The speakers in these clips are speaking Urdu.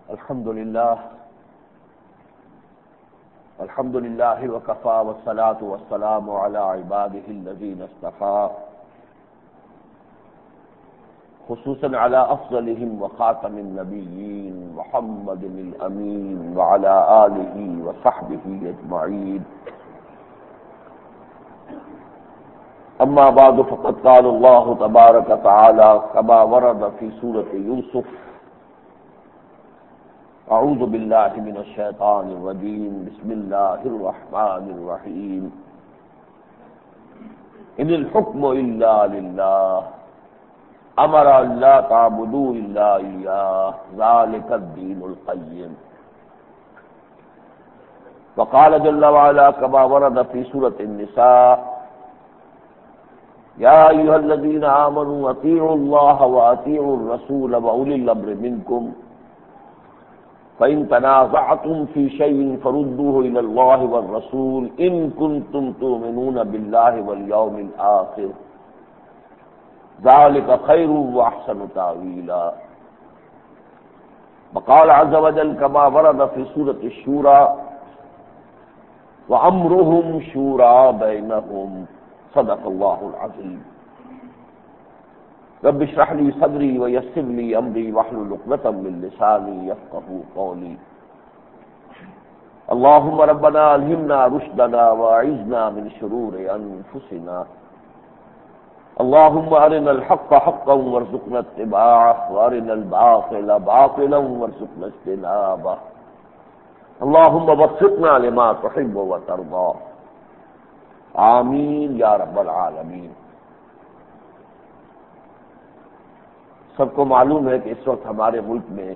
الحمد لله وكفى والصلاة والسلام على عباده الذين اصطفى خصوصا على أفضلهم وخاتم النبيين محمد الأمين وعلى آله وصحبه أجمعين. أما بعد فقد قال الله تبارك وتعالى كما ورد في سورة يوسف: اعوذ باللہ من الشیطان الرجیم بسم اللہ الرحمن الرحیم ان الحکم الا للہ امر الا تعبدوا الا ایاہ ذلک الدین القیم. وقال جل وعلا كما ورد في سورة النساء: يا أيها الذين آمنوا أطيعوا الله وأطيعوا الرسول وأولي الأمر منكم فإن تنازعتم في شيء فردوه إلى الله والرسول إن كنتم تؤمنون بالله واليوم الآخر ذلك خير وأحسن تأويلا. وقال عز وجل كما ورد في سورة الشورى: وأمرهم شورى بينهم صدق الله العظيم. رب اشرح لي صدري ويسر لي امري واحلل عقدة من لساني يفقهوا قولي. اللهم ربنا الهمنا رشدنا واعذنا من شرور انفسنا. اللهم ارنا الحق حقا وارزقنا اتباعه وارنا الباطل باطلا وارزقنا اجتنابه. اللهم وفقنا لما تحب وترضى. آمین یا رب العالمین. سب کو معلوم ہے کہ اس وقت ہمارے ملک میں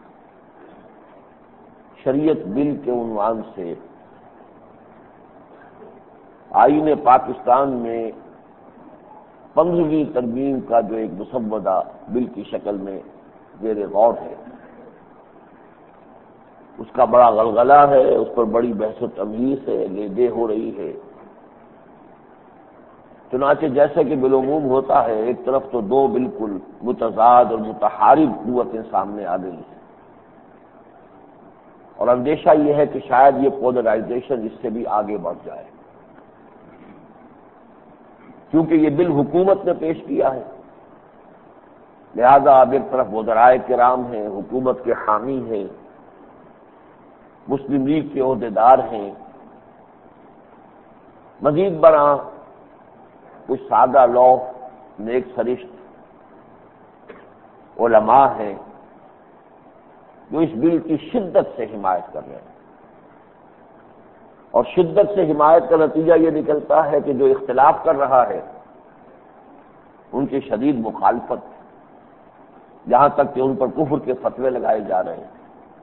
شریعت بل کے عنوان سے آئین پاکستان میں 15ویں ترمیم کا جو ایک مسودہ بل کی شکل میں زیر غور ہے، اس کا بڑا غلغلہ ہے، اس پر بڑی بحث و تبحث ہے، لے دے ہو رہی ہے. چنانچہ جیسے کہ بالعموم ہوتا ہے، ایک طرف تو دو بالکل متضاد اور متحارب قوتیں سامنے آ گئی ہیں، اور اندیشہ یہ ہے کہ شاید یہ پولرائزیشن اس سے بھی آگے بڑھ جائے، کیونکہ یہ بل حکومت نے پیش کیا ہے. لہذا اب ایک طرف وزرائے کرام ہیں، حکومت کے حامی ہیں، مسلم لیگ کے عہدیدار ہیں، مزید برآں کچھ سادہ لوگ، نیک سرشت علماء ہیں جو اس بل کی شدت سے حمایت کر رہے ہیں. اور شدت سے حمایت کا نتیجہ یہ نکلتا ہے کہ جو اختلاف کر رہا ہے ان کی شدید مخالفت، یہاں تک کہ ان پر کفر کے فتوے لگائے جا رہے ہیں.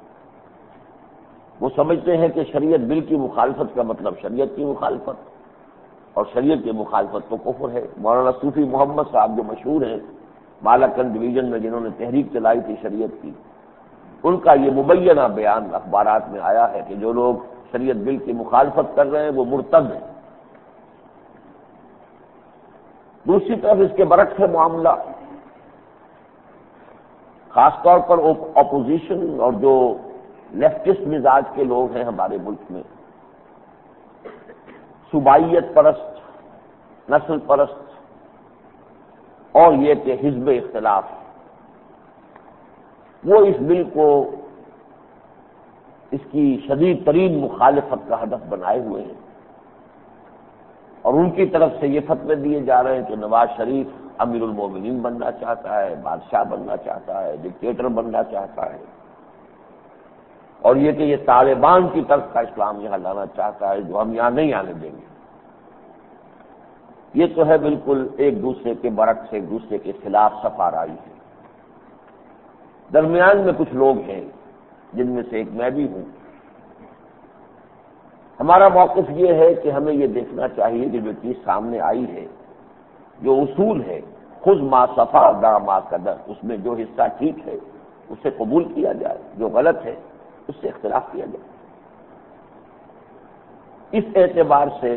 وہ سمجھتے ہیں کہ شریعت بل کی مخالفت کا مطلب شریعت کی مخالفت، اور شریعت کی مخالفت تو کفر ہے. مولانا صوفی محمد صاحب جو مشہور ہیں مالاکنڈ ڈویژن میں، جنہوں نے تحریک چلائی تھی شریعت کی، ان کا یہ مبینہ بیان اخبارات میں آیا ہے کہ جو لوگ شریعت بل کی مخالفت کر رہے ہیں وہ مرتد ہیں. دوسری طرف اس کے برعکس ہے معاملہ. خاص طور پر اپوزیشن اور جو لیفٹسٹ مزاج کے لوگ ہیں ہمارے ملک میں، صوبائیت پرست، نسل پرست، اور یہ کہ حزب اختلاف، وہ اس بل کو اس کی شدید ترین مخالفت کا ہدف بنائے ہوئے ہیں. اور ان کی طرف سے یہ فتوے دیے جا رہے ہیں کہ نواز شریف امیر المومنین بننا چاہتا ہے، بادشاہ بننا چاہتا ہے، ڈکٹیٹر بننا چاہتا ہے، اور یہ کہ یہ طالبان کی طرف کا اسلام یہاں لانا چاہتا ہے جو ہم یہاں نہیں آنے دیں گے. یہ تو ہے بالکل ایک دوسرے کے برعکس، ایک دوسرے کے خلاف صف آرائی ہے. درمیان میں کچھ لوگ ہیں جن میں سے ایک میں بھی ہوں. ہمارا موقف یہ ہے کہ ہمیں یہ دیکھنا چاہیے کہ جو چیز سامنے آئی ہے، جو اصول ہے، خذ ما صفا دع ما قدر، اس میں جو حصہ ٹھیک ہے اسے قبول کیا جائے، جو غلط ہے اس سے اختلاف کیا جائے. اس اعتبار سے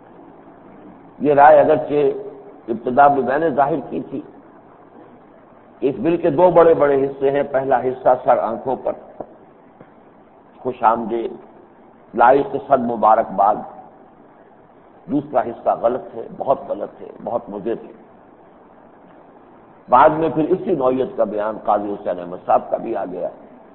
یہ رائے اگرچہ ابتدا میں نے ظاہر کی تھی اس بل کے دو بڑے بڑے حصے ہیں. پہلا حصہ سر آنکھوں پر، خوش آمدید، لائق صد مبارکباد. دوسرا حصہ غلط ہے، بہت غلط ہے، بہت مضر ہے. بعد میں پھر اسی نوعیت کا بیان قاضی حسین احمد صاحب کا بھی آ گیا.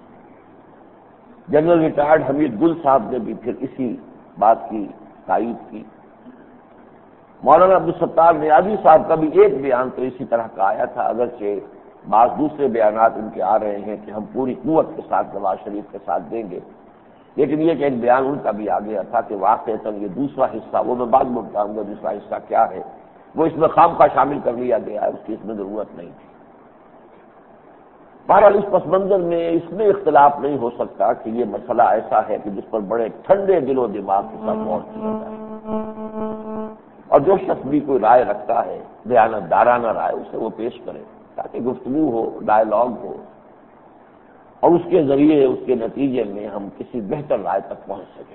جنرل ریٹائرڈ حمید گل صاحب نے بھی پھر اسی بات کی تائید کی. مولانا عبدالستار نیازی صاحب کا بھی ایک بیان تو اسی طرح کا آیا تھا، اگرچہ بعض دوسرے بیانات ان کے آ رہے ہیں کہ ہم پوری قوت کے ساتھ نواز شریف کے ساتھ دیں گے، لیکن یہ کہ ایک بیان ان کا بھی آ گیا تھا کہ واقعتاً یہ دوسرا حصہ، وہ میں بعد میں بتاؤں گا دوسرا حصہ کیا ہے، وہ اس میں خامخواہ شامل کر لیا گیا ہے، اس کی اس میں ضرورت نہیں تھی. بہرحال اس پس منظر میں اس میں اختلاف نہیں ہو سکتا کہ یہ مسئلہ ایسا ہے کہ جس پر بڑے ٹھنڈے دل و دماغ کے ساتھ غور کیا جائے، اور جو شخص بھی کوئی رائے رکھتا ہے دیانت دارانہ رائے اسے وہ پیش کرے تاکہ گفتگو ہو، ڈائلاگ ہو، اور اس کے ذریعے اس کے نتیجے میں ہم کسی بہتر رائے تک پہنچ سکیں.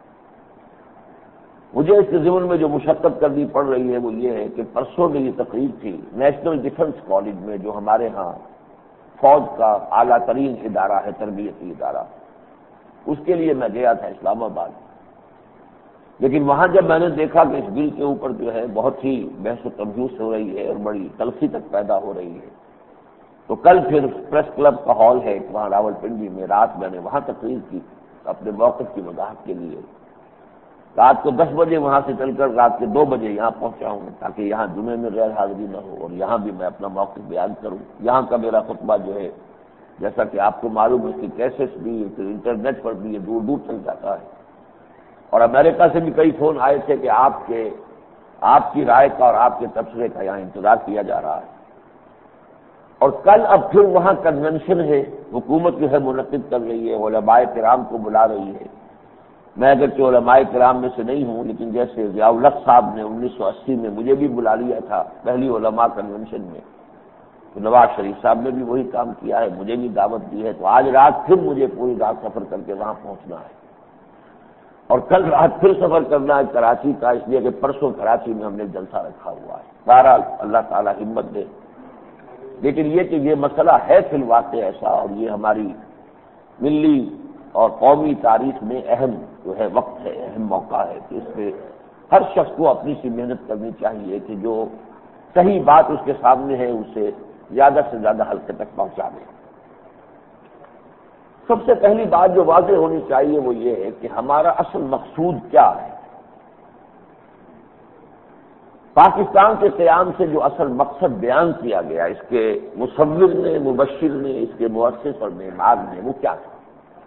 مجھے اس کے ضمن میں جو مشقت کرنی پڑ رہی ہے وہ یہ ہے کہ پرسوں میری تقریب تھی نیشنل ڈیفنس کالج میں، جو ہمارے ہاں فوج کا اعلیٰ ترین ادارہ ہے، تربیتی ادارہ. اس کے لیے میں گیا تھا اسلام آباد. لیکن وہاں جب میں نے دیکھا کہ اس بل کے اوپر جو ہے بہت ہی بحث و تبحث ہو رہی ہے اور بڑی تلخی تک پیدا ہو رہی ہے، تو کل پھر پریس کلب کا ہال ہے وہاں راول پنڈی میں، رات میں نے وہاں تقریر کی اپنے موقف کی وضاحت کے لیے. رات کو 10 بجے وہاں سے چل کر رات کے 2 بجے یہاں پہنچا ہوں تاکہ یہاں جمعے میں غیر حاضری نہ ہو اور یہاں بھی میں اپنا موقف بیان کروں. یہاں کا میرا خطبہ جو ہے جیسا کہ آپ کو معلوم ہے اس کی کیسٹس بھی انٹرنیٹ پر بھی یہ دور دور چل جاتا ہے، اور امریکہ سے بھی کئی فون آئے تھے کہ آپ کی رائے کا اور آپ کے تبصرے کا یہاں انتظار کیا جا رہا ہے. اور کل اب پھر وہاں کنونشن ہے، حکومت جو ہے منعقد کر رہی ہے، علماء کرام کو بلا رہی ہے. میں اگرچہ علماء کرام میں سے نہیں ہوں، لیکن جیسے ضیاء الحق صاحب نے 1980 میں مجھے بھی بلا لیا تھا پہلی علماء کنونشن میں، تو نواز شریف صاحب نے بھی وہی کام کیا ہے، مجھے بھی دعوت دی ہے. تو آج رات پھر مجھے پوری رات سفر کر کے وہاں پہنچنا ہے، اور کل رات پھر سفر کرنا ہے کراچی کا، اس لیے کہ پرسوں کراچی میں ہم نے جلسہ رکھا ہوا ہے. بہرحال اللہ تعالیٰ ہمت دے. لیکن یہ کہ یہ مسئلہ ہے فی الواقع ایسا، اور یہ ہماری ملی اور قومی تاریخ میں اہم جو ہے وقت ہے، اہم موقع ہے کہ اس پہ ہر شخص کو اپنی سی محنت کرنی چاہیے کہ جو صحیح بات اس کے سامنے ہے اسے زیادہ سے زیادہ حلقے تک پہنچا دے. سب سے پہلی بات جو واضح ہونی چاہیے وہ یہ ہے کہ ہمارا اصل مقصود کیا ہے. پاکستان کے قیام سے جو اصل مقصد بیان کیا گیا اس کے مصور نے، مبشر نے، اس کے مؤسس اور معمار نے، وہ کیا تھا.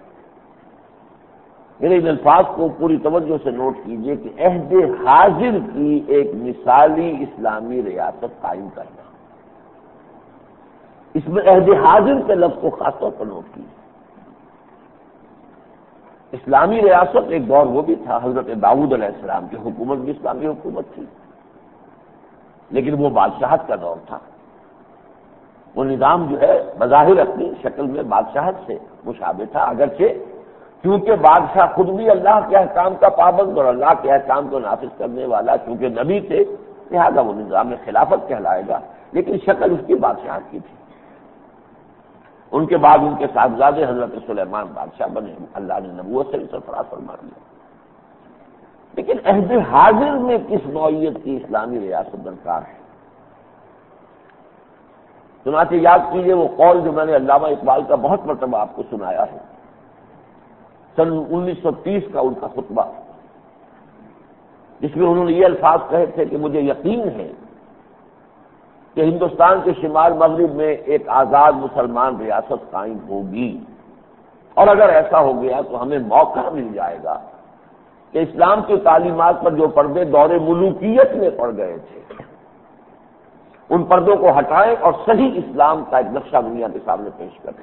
میرے ان الفاظ کو پوری توجہ سے نوٹ کیجئے کہ عہد حاضر کی ایک مثالی اسلامی ریاست قائم کرنا. اس میں عہد حاضر کے لفظ کو خاص طور پر نوٹ کیجیے. اسلامی ریاست ایک دور وہ بھی تھا، حضرت داؤد علیہ السلام کی حکومت بھی اسلامی حکومت تھی، لیکن وہ بادشاہت کا دور تھا. وہ نظام جو ہے بظاہر اپنی شکل میں بادشاہت سے مشابہ تھا، اگرچہ کیونکہ بادشاہ خود بھی اللہ کے احکام کا پابند اور اللہ کے احکام کو نافذ کرنے والا کیونکہ نبی تھے، لہذا وہ نظام خلافت کہلائے گا، لیکن شکل اس کی بادشاہت کی تھی. ان کے بعد ان کے صاحبزادے حضرت سلیمان بادشاہ بنے، اللہ نے نبوت سے سرفراز فرما دیا. لیکن عہد حاضر میں کس نوعیت کی اسلامی ریاست درکار ہے. چنانچہ یاد کیجئے وہ قول جو میں نے علامہ اقبال کا بہت مرتبہ آپ کو سنایا ہے، سن 1930 کا ان کا خطبہ، جس میں انہوں نے یہ الفاظ کہے تھے کہ مجھے یقین ہے کہ ہندوستان کے شمال مغرب میں ایک آزاد مسلمان ریاست قائم ہوگی، اور اگر ایسا ہو گیا تو ہمیں موقع مل جائے گا کہ اسلام کی تعلیمات پر جو پردے دور ملوکیت میں پڑ گئے تھے ان پردوں کو ہٹائیں اور صحیح اسلام کا ایک نقشہ دنیا کے سامنے پیش کریں.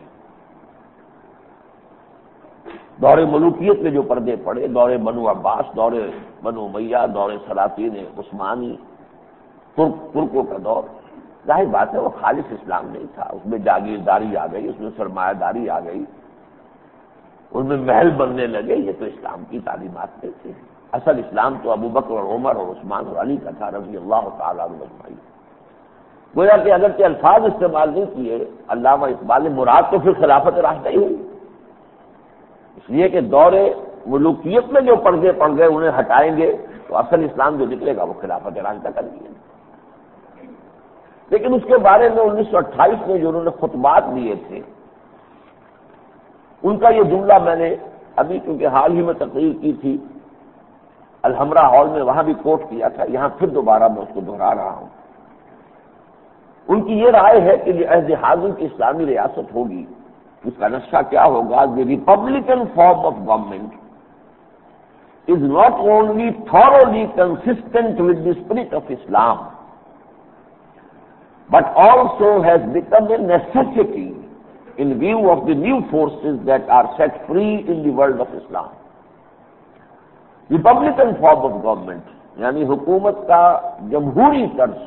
دور ملوکیت میں جو پردے پڑے، دور بنو عباس، دور بنو امیہ، دور سلاطین عثمانی، ترکوں کا دور، ظاہر بات ہے وہ خالص اسلام نہیں تھا. اس میں جاگیرداری آ گئی، اس میں سرمایہ داری آ گئی، ان میں محل بننے لگے. یہ تو اسلام کی تعلیمات نہیں تھی. اصل اسلام تو ابو بکر اور عمر اور عثمان اور علی کا تھا رضی اللہ تعالیٰ عنہ اجمعین. گویا کہ اگرچہ الفاظ استعمال نہیں کیے علامہ اقبال نے، مراد تو پھر خلافت راشدہ ہی ہوئی، اس لیے کہ دور ملوکیت میں جو پردے پڑ گئے انہیں ہٹائیں گے تو اصل اسلام جو نکلے گا وہ خلافت راشدہ کر دیا۔ لیکن اس کے بارے میں 1928 میں جو انہوں نے خطبات دیے تھے، ان کا یہ جملہ میں نے ابھی کیونکہ حال ہی میں تقریر کی تھی الحمرا ہال میں، وہاں بھی کوٹ کیا تھا، یہاں پھر دوبارہ میں اس کو دہرا رہا ہوں۔ ان کی یہ رائے ہے کہ یہ عہد حاضر کی اسلامی ریاست ہوگی، اس کا نقشہ کیا ہوگا؟ The republican form of government is not only thoroughly consistent with the spirit of Islam, but also has become a necessity in view of the new forces that are set free in the world of Islam. Republican form of government یعنی حکومت کا جمہوری طرز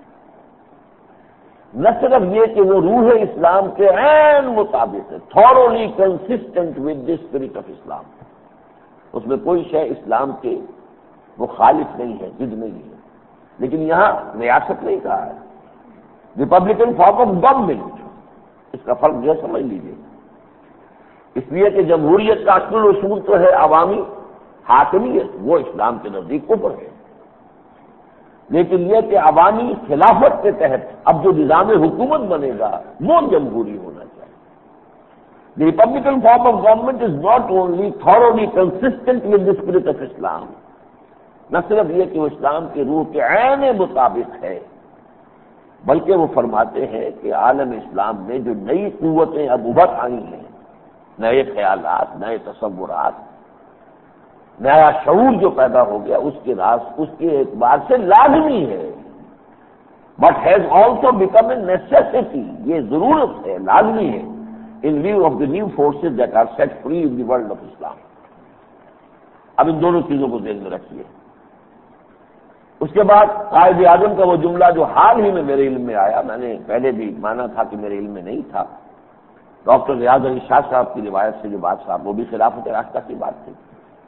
نہ صرف یہ کہ وہ روح اسلام کے عین مطابق ہے، thoroughly consistent with the spirit of Islam، اس میں کوئی شے اسلام کے مخالف نہیں ہے، ضد نہیں ہے، لیکن یہاں ریاست نہیں کہا ہے، ریپبلکن فارم آف گورنمنٹ، اس کا فرق جو ہے سمجھ لیجیے، اس لیے کہ جمہوریت کا اصل اصول تو ہے عوامی حاکمیت، وہ اسلام کے نزدیک کفر ہے، لیکن یہ کہ عوامی خلافت کے تحت اب جو نظام حکومت بنے گا وہ جمہوری ہونا چاہیے۔ The Republican form of government is not only thoroughly consistent with the spirit of Islam، نہ صرف یہ کہ وہ اسلام کے روح کے عین مطابق ہے، بلکہ وہ فرماتے ہیں کہ عالم اسلام میں جو نئی قوتیں اب ابھر آئی ہیں، نئے خیالات، نئے تصورات، نیا شعور جو پیدا ہو گیا، اس کے اعتبار سے لازمی ہے، but has also become a necessity, یہ ضرورت ہے، لازمی ہے، in view of the new forces that are set free in the world of Islam۔ اب ان دونوں چیزوں کو ذہن میں رکھیے۔ اس کے بعد قائد اعظم کا وہ جملہ جو حال ہی میں میرے علم میں آیا، میں نے پہلے بھی مانا تھا کہ میرے علم میں نہیں تھا، ڈاکٹر ریاض علی شاہ صاحب کی روایت سے جو بات صاحب، وہ بھی خلافت راستہ کی بات تھی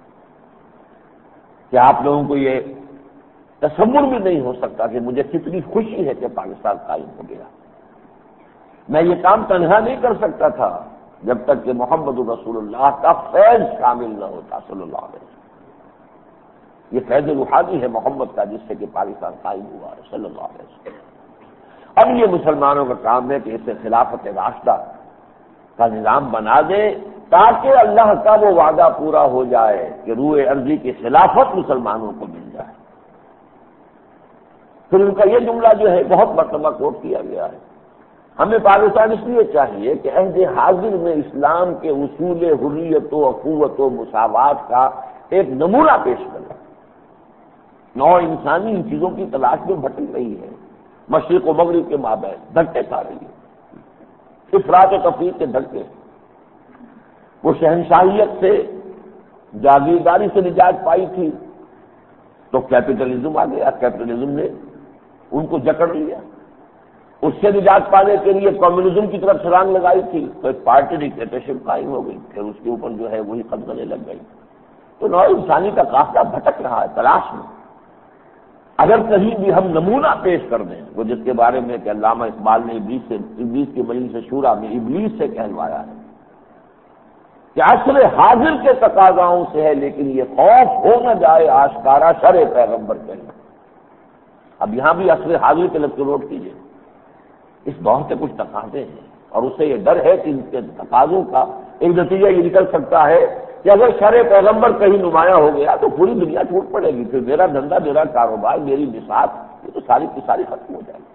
کہ آپ لوگوں کو یہ تصور بھی نہیں ہو سکتا کہ مجھے کتنی خوشی ہے کہ پاکستان قائم ہو گیا، میں یہ کام تنہا نہیں کر سکتا تھا جب تک کہ محمد رسول اللہ کا فیض شامل نہ ہوتا صلی اللہ علیہ وسلم۔ یہ فیض روحانی ہے محمد کا جس سے کہ پاکستان قائم ہوا ہے صلی اللہ علیہ وسلم۔ اب یہ مسلمانوں کا کام ہے کہ اسے خلافت راشدہ کا نظام بنا دے تاکہ اللہ کا وہ وعدہ پورا ہو جائے کہ روح ارضی کی خلافت مسلمانوں کو مل جائے۔ پھر ان کا یہ جملہ جو ہے بہت مرتبہ کوٹ کیا گیا ہے، ہمیں پاکستان اس لیے چاہیے کہ عہد حاضر میں اسلام کے اصول حریت و اخوت و مساوات کا ایک نمونہ پیش کرے۔ نو انسانی ان چیزوں کی تلاش میں بھٹک رہی ہے، مشرق و مغرب کے مابین دھکے کھا رہی ہے، افراط و تفریق کے دھکے۔ وہ شہنشاہیت سے، جاگیرداری سے نجات پائی تھی تو کیپٹلزم آ گیا، کیپٹلزم نے ان کو جکڑ لیا۔ اس سے نجات پانے کے لیے کمیونزم کی طرف چھلانگ لگائی تھی تو ایک پارٹی ڈکٹیٹرشپ قائم ہو گئی، پھر اس کے اوپر جو ہے وہی قبضے لگ گئی۔ تو نو انسانی کا قافلہ بھٹک رہا ہے تلاش میں۔ اگر کہیں بھی ہم نمونہ پیش کر دیں، وہ جس کے بارے میں کہ علامہ اقبال نے ابلیس کی مجلس شورا میں ابلیس سے کہلوایا ہے کہ عصر حاضر کے تقاضاؤں سے ہے، لیکن یہ خوف ہو نہ جائے آشکارا شرع پیغمبر کہیں۔ اب یہاں بھی عصر حاضر کے لفظ نوٹ کیجیے، اس دور سے کچھ تقاضے ہیں اور اس سے یہ ڈر ہے کہ ان کے تقاضوں کا ایک نتیجہ یہ نکل سکتا ہے کہ اگر شرع پیغمبر کہیں نمایاں ہو گیا تو پوری دنیا چھوٹ پڑے گی، پھر میرا دھندا، میرا کاروبار، میری بساط، یہ تو ساری کی ساری ختم ہو جائے گی۔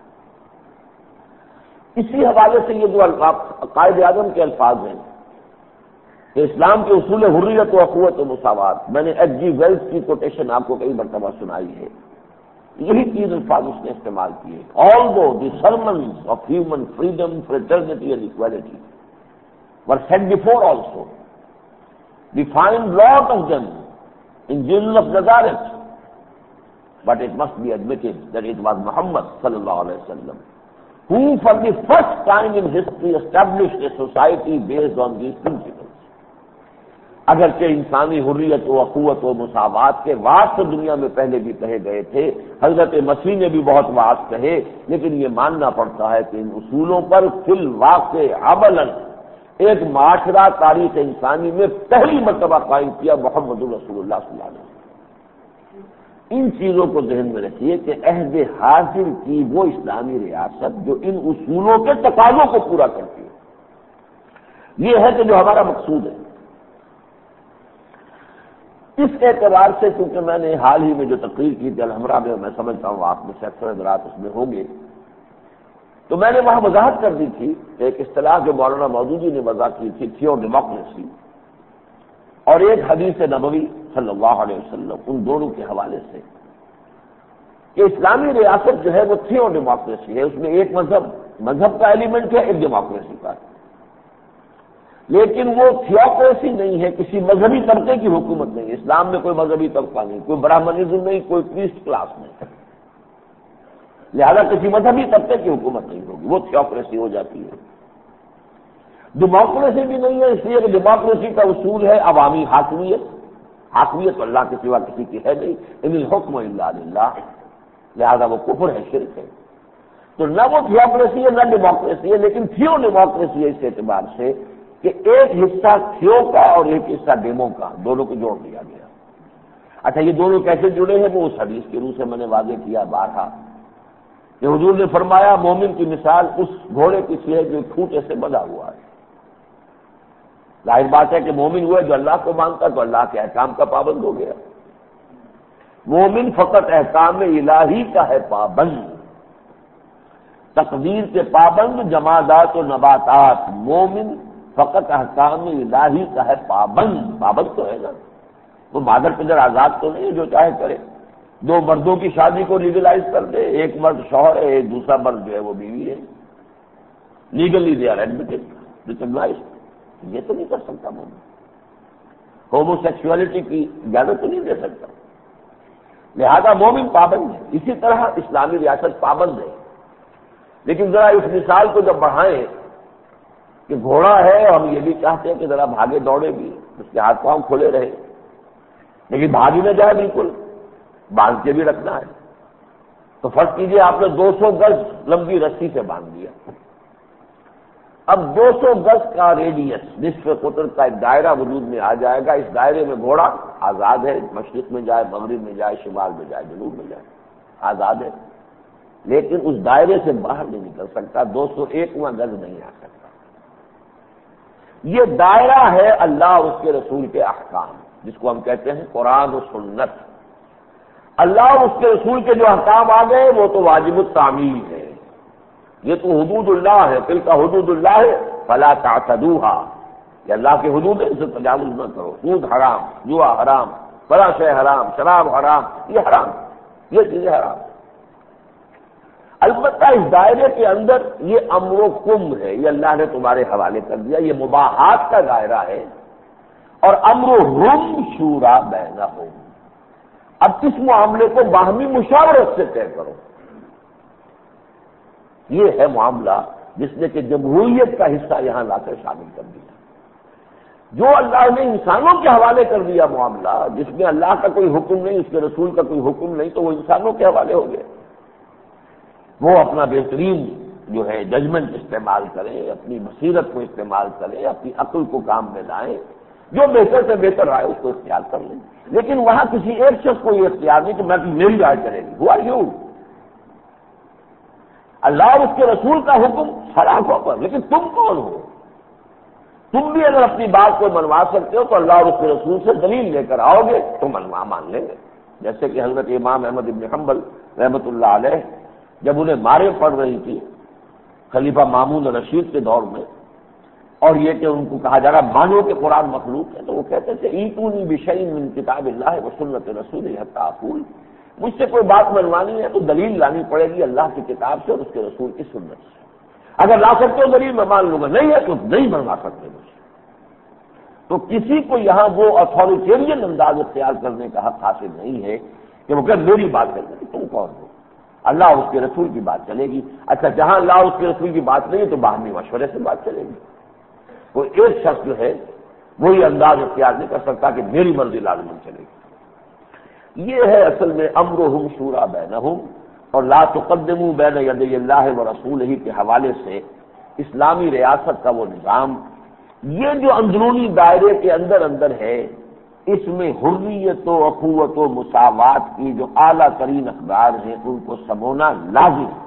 اسی حوالے سے یہ جو قائد اعظم کے الفاظ ہیں کہ اسلام کے اصول حریت و اخوت و مساوات، میں نے ایچ جی ویلز کی کوٹیشن آپ کو کئی مرتبہ سنائی ہے، یہی چیز الفاظ اس نے استعمال کیے۔ Although the sermons of human freedom, fraternity and equality were set before also, we find lot of them in Jesus of Nazareth, but it must be admitted that it was Muhammad sallallahu alaihi wasallam who for the first time in history established a society based on these principles. اگرچہ انسانی حریت و اخوت و مساوات کے وعد تو دنیا میں پہلے بھی کہے گئے تھے، حضرت مسیح نے بھی بہت وعد کہے، لیکن یہ ماننا پڑتا ہے کہ ان اصولوں پر فی الواقع عملاً ایک معاشرہ تاریخ انسانی میں پہلی مرتبہ قائم کیا محمد رسول اللہ صلی اللہ علیہ وسلم۔ ان چیزوں کو ذہن میں رکھیے کہ عہد حاضر کی وہ اسلامی ریاست جو ان اصولوں کے تقاضوں کو پورا کرتی ہے، یہ ہے کہ جو ہمارا مقصود ہے۔ اس اعتبار سے چونکہ میں نے حال ہی میں جو تقریر کی تھی الحمرا میں سمجھتا ہوں آپ میں سے اکثر حضرات اس میں ہوں گے، تو میں نے وہاں وضاحت کر دی تھی ایک اصطلاح جو مولانا مودودی نے وضع کی تھی تھیو ڈیموکریسی، اور ایک حدیث نبوی صلی اللہ علیہ وسلم، ان دونوں کے حوالے سے کہ اسلامی ریاست جو ہے وہ تھیو ڈیموکریسی ہے، اس میں ایک مذہب کا ایلیمنٹ ہے، ایک ڈیموکریسی کا، لیکن وہ تھیوکریسی نہیں ہے، کسی مذہبی طبقے کی حکومت نہیں۔ اسلام میں کوئی مذہبی طبقہ نہیں، کوئی برہمنزم نہیں، کوئی پریسٹ کلاس نہیں، لہذا کسی مذہبی طبقے کی حکومت نہیں ہوگی، وہ تھیوکریسی ہو جاتی ہے۔ ڈیموکریسی بھی نہیں ہے، اس لیے کہ ڈیموکریسی کا اصول ہے عوامی حاکمیت، حاکمیت اللہ کے سوا کسی کی ہے نہیں، ان الحکم الا للہ، لہذا وہ کفر ہے، شرک ہے۔ تو نہ وہ تھیوکریسی ہے نہ ڈیموکریسی ہے، لیکن تھیو ڈیموکریسی ہے اس اعتبار سے کہ ایک حصہ تھیو کا اور ایک حصہ ڈیمو کا، دونوں کو جوڑ دیا گیا۔ اچھا یہ دونوں کیسے جڑے ہیں وہ اس حدیث کی روح سے میں نے واضح کیا بارہا کہ حضور نے فرمایا مومن کی مثال اس گھوڑے کی سی ہے جو کھوٹے سے بندھا ہوا ہے۔ ظاہر بات ہے کہ مومن ہوا جو اللہ کو مانتا تو اللہ کے احکام کا پابند ہو گیا۔ مومن فقط احکام الہی کا ہے پابند، تقدیر کے پابند جمادات و نباتات، مومن فقط احکام الہی کا ہے پابند تو ہے نا، وہ مادر پدر آزاد تو نہیں ہے جو چاہے کرے۔ دو مردوں کی شادی کو لیگلائز کر دے، ایک مرد شوہر ہے، ایک دوسرا مرد جو ہے وہ بیوی ہے، legally they are admitted recognised, یہ تو نہیں کر سکتا مومن۔ ہومو سیکسولیٹی کی اجازت تو نہیں دے سکتا، لہذا مومن پابند ہے۔ اسی طرح اسلامی ریاست پابند ہے، لیکن ذرا اس مثال کو جب بڑھائیں کہ گھوڑا ہے اور ہم یہ بھی چاہتے ہیں کہ ذرا بھاگے دوڑے بھی، اس کے ہاتھ پاؤں کھلے رہے، لیکن بھاگ ہی نہ جائے بالکل، باندھ کے بھی رکھنا ہے۔ تو فرض کیجئے آپ نے 200 گز لمبی رسی سے باندھ دیا، اب 200 گز کا ریڈیس نصف قطر کا ایک دائرہ وجود میں آ جائے گا، اس دائرے میں گھوڑا آزاد ہے، مشرق میں جائے، مغرب میں جائے، شمال میں جائے، جنوب میں جائے، آزاد ہے، لیکن اس دائرے سے باہر نہیں نکل سکتا، 201واں گز نہیں آ سکتا۔ یہ دائرہ ہے اللہ اور اس کے رسول کے احکام، جس کو ہم کہتے ہیں قرآن و سنت۔ اللہ اور اس کے رسول کے جو احکام آ گئے وہ تو واجب التعمیل ہے، یہ تو حدود اللہ ہے، تلک حدود اللہ ہے فلا تعتدوها، یہ اللہ کے حدود ہے، اسے تجاوز نہ کرو۔ سود حرام، جوا حرام، فلاں شے حرام، شراب حرام، یہ حرام، یہ چیزیں حرام۔ البتہ اس دائرے کے اندر یہ امر و حکم ہے، یہ اللہ نے تمہارے حوالے کر دیا، یہ مباحات کا دائرہ ہے، اور امر و حکم شورا بینہم، اب اس معاملے کو باہمی مشاورت سے طے کرو۔ یہ ہے معاملہ جس نے کہ جمہوریت کا حصہ یہاں لا کر شامل کر دیا۔ جو اللہ نے انسانوں کے حوالے کر دیا معاملہ، جس میں اللہ کا کوئی حکم نہیں، اس کے رسول کا کوئی حکم نہیں، تو وہ انسانوں کے حوالے ہو گئے۔ وہ اپنا بہترین جو ہے ججمنٹ استعمال کریں، اپنی بصیرت کو استعمال کریں، اپنی عقل کو کام میں لائیں، جو بہتر سے بہتر رائے اس کو اختیار کر لیں، لیکن وہاں کسی ایک شخص کو یہ اختیار نہیں کہ میں میری رائے کرے گی۔ ہوا یوں اللہ اور اس کے رسول کا حکم ہر آنکھوں پر، لیکن تم کون ہو؟ تم بھی اگر اپنی بات کو منوا سکتے ہو تو اللہ اور اس کے رسول سے دلیل لے کر آؤ گے تو منوا مان لیں گے۔ جیسے کہ حضرت امام احمد بن حنبل رحمۃ اللہ علیہ جب انہیں مارے پڑ رہی تھی خلیفہ مامون رشید کے دور میں، اور یہ کہ ان کو کہا جا رہا مانو کہ قرآن مخلوق ہے، تو وہ کہتے تھے ایتونی بشیء من کتاب اللہ و سنت رسولہ حتی اقول، مجھ سے کوئی بات منوانی ہے تو دلیل لانی پڑے گی اللہ کی کتاب سے اور اس کے رسول کی سنت سے۔ اگر لا سکتے ہو دلیل میں مان لوں گا، نہیں ہے تو نہیں منوا سکتے مجھے۔ تو کسی کو یہاں وہ اتھارٹیرین انداز اختیار کرنے کا حق حاصل نہیں ہے کہ وہ کہ میری بات کریں گے، تم کون ہو؟ اللہ اور اس کے رسول کی بات چلے گی۔ اچھا جہاں اللہ اور اس کے رسول کی بات نہیں ہے تو باہمی مشورے سے بات چلے گی۔ کوئی ایک شخص جو ہے وہی انداز اختیار نہیں کر سکتا کہ میری مرضی لازمن چلے گی۔ یہ ہے اصل میں امرہم شورا بینہم، اور لا تقدموا بین یدی اللہ ورسولہ کے حوالے سے اسلامی ریاست کا وہ نظام، یہ جو اندرونی دائرے کے اندر اندر ہے، اس میں حریت و اخوت و مساوات کی جو اعلیٰ ترین اقدار ہیں ان کو سمونا لازم ہے۔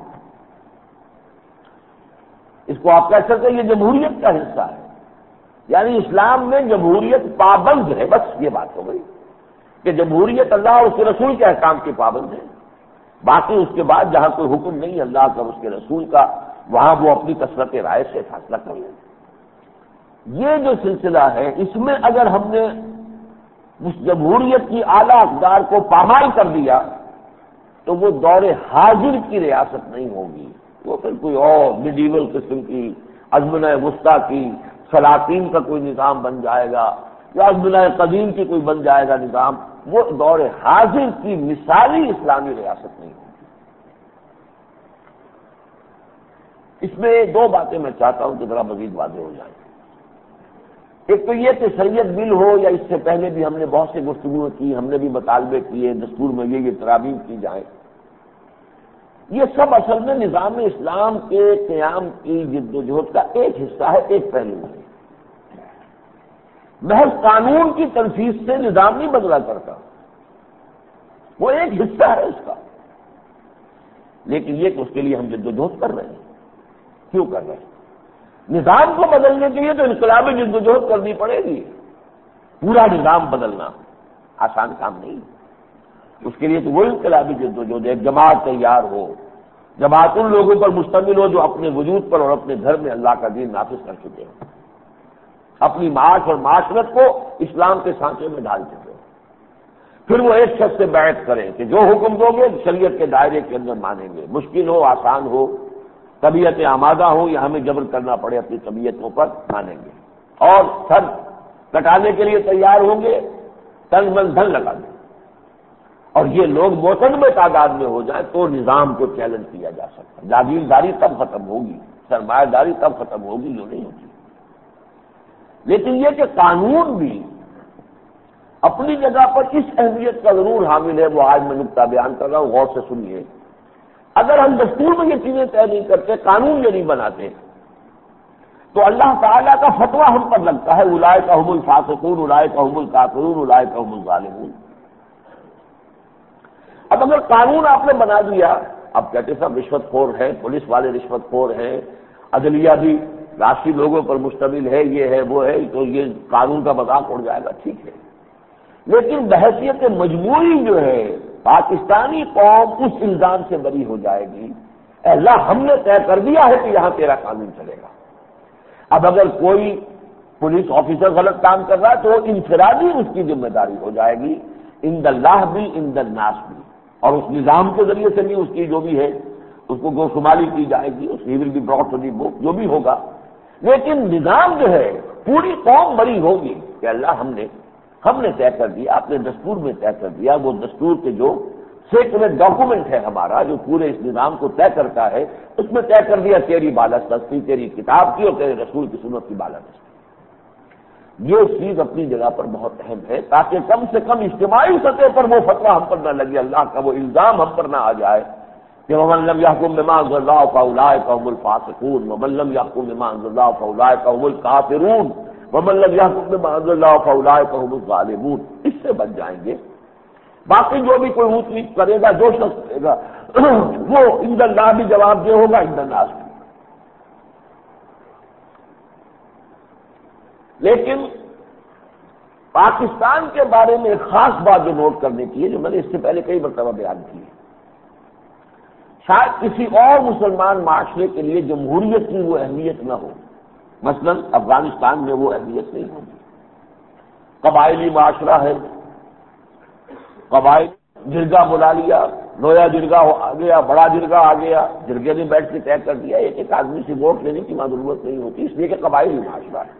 اس کو آپ کہہ سکتے ہیں یہ جمہوریت کا حصہ ہے، یعنی اسلام میں جمہوریت پابند ہے، بس یہ بات ہو گئی کہ جمہوریت اللہ اور اس کے رسول کے احکام کی پابند ہے، باقی اس کے بعد جہاں کوئی حکم نہیں اللہ کا اس کے رسول کا، وہاں وہ اپنی کثرت رائے سے فیصلہ کر لیں۔ یہ جو سلسلہ ہے اس میں اگر ہم نے اس جمہوریت کی اعلیٰ اقدار کو پامال کر دیا تو وہ دور حاضر کی ریاست نہیں ہوگی، وہ پھر کوئی اور میڈیول قسم کی ازمنہ وسطیٰ کی سلاطین کا کوئی نظام بن جائے گا، یا ازمنہ قدیم کی کوئی بن جائے گا نظام، وہ دور حاضر کی مثالی اسلامی ریاست نہیں ہوگی۔ اس میں دو باتیں میں چاہتا ہوں کہ ذرا مزید واضح ہو جائیں۔ ایک تو یہ کہ شریعت بل ہو یا اس سے پہلے بھی ہم نے بہت سے گفتگو کی، ہم نے بھی مطالبے کیے دستور میں یہ ترامیم کی جائیں، یہ سب اصل میں نظام اسلام کے قیام کی جد و جہد کا ایک حصہ ہے، ایک پہلو ہے۔ محض قانون کی تنفیذ سے نظام نہیں بدلا کرتا، وہ ایک حصہ ہے اس کا، لیکن یہ کہ اس کے لیے ہم جد و جہد کر رہے ہیں۔ کیوں کر رہے ہیں؟ نظام کو بدلنے کے لیے تو انقلابی جد و جہد کرنی پڑے گی، پورا نظام بدلنا آسان کام نہیں، اس کے لیے تو وہ انقلابی جد و جہد، ایک جماعت تیار ہو، جماعت ان لوگوں پر مشتمل ہو جو اپنے وجود پر اور اپنے گھر میں اللہ کا دین نافذ کر چکے ہیں، اپنی معاش اور معاشرت کو اسلام کے سانچے میں ڈال چکے ہیں، پھر وہ ایک شخص سے بیعت کریں کہ جو حکم دو گے شریعت کے دائرے کے اندر مانیں گے، مشکل ہو آسان ہو، طبیعت آمادہ ہو یا ہمیں جبر کرنا پڑے اپنی طبیعتوں پر مانیں گے، اور سر کٹانے کے لیے تیار ہوں گے، تن من دھن لگا دیں، اور یہ لوگ معتدل تعداد میں ہو جائیں تو نظام کو چیلنج کیا جا سکتا ہے۔ جاگیرداری تب ختم ہوگی، سرمایہ داری تب ختم ہوگی جو نہیں ہوتی۔ لیکن یہ کہ قانون بھی اپنی جگہ پر اس اہمیت کا ضرور حامل ہے، وہ آج میں نقطہ بیان کر رہا ہوں، غور سے سنیے۔ اگر ہم دستور میں یہ چیزیں طے نہیں کرتے، قانون یہ نہیں بناتے، تو اللہ تعالیٰ کا فتویٰ ہم پر لگتا ہے اولئک هم الفاسقون، اولئک هم الکافرون، اولئک هم الظالمون۔ اب اگر قانون آپ نے بنا دیا، اب کہتے صاحب رشوت خور ہے، پولیس والے رشوت خور ہیں، عدلیہ بھی راشی لوگوں پر مشتمل ہے، یہ ہے وہ ہے، تو یہ قانون کا مذاق اڑ جائے گا، ٹھیک ہے، لیکن بحیثیت مجموعی جو ہے پاکستانی قوم اس الزام سے بری ہو جائے گی، اے اللہ ہم نے طے کر دیا ہے کہ یہاں تیرا قانون چلے گا۔ اب اگر کوئی پولیس آفیسر غلط کام کر رہا ہے تو انفرادی اس کی ذمہ داری ہو جائے گی، عند اللہ بھی عند الناس بھی، اور اس نظام کے ذریعے سے بھی اس کی جو بھی ہے اس کو گوشمالی کی جائے گی، اس کی will be brought to the book, جو بھی ہوگا، لیکن نظام جو ہے پوری قوم بری ہوگی کہ اللہ ہم نے طے کر دیا، اپنے دستور میں طے کر دیا، وہ دستور کے جو سیکرٹ ڈاکومنٹ ہے ہمارا جو پورے اس نظام کو طے کرتا ہے، اس میں طے کر دیا تیری بالادستی تیری کتاب کی اور تیرے رسول کی سنت کی بالادستی۔ یہ چیز اپنی جگہ پر بہت اہم ہے تاکہ کم سے کم اجتماعی سطح پر وہ فتویٰ ہم پر نہ لگے، اللہ کا وہ الزام ہم پر نہ آ جائے کہ ومن لم يحكم بما انزل الله فاولئك هم الفاسقون ومن لم يحكم بما انزل الله فاولئك هم الكافرون ومن لم يحكم بما انزل الله فاولئك هم الظالمون۔ اس سے بچ جائیں گے۔ باقی جو بھی کوئی اونچ نیچ کرے گا، جو شخص کرے گا وہ عند اللہ بھی جواب دے ہوگا، عند الناس بھی۔ لیکن پاکستان کے بارے میں ایک خاص بات جو نوٹ کرنے کی ہے، جو میں نے اس سے پہلے کئی مرتبہ بیان کی ہے، شاید کسی اور مسلمان معاشرے کے لیے جمہوریت کی وہ اہمیت نہ ہو، مثلا افغانستان میں وہ اہمیت نہیں ہوگی، قبائلی معاشرہ ہے، قبائل جرگہ بلا لیا، نویا جرگہ آ گیا، بڑا جرگہ آ گیا، جرگے نے بیٹھ کے طے کر دیا، ایک ایک آدمی سے ووٹ لینے کی ضرورت نہیں ہوتی، اس لیے کہ قبائلی معاشرہ ہے۔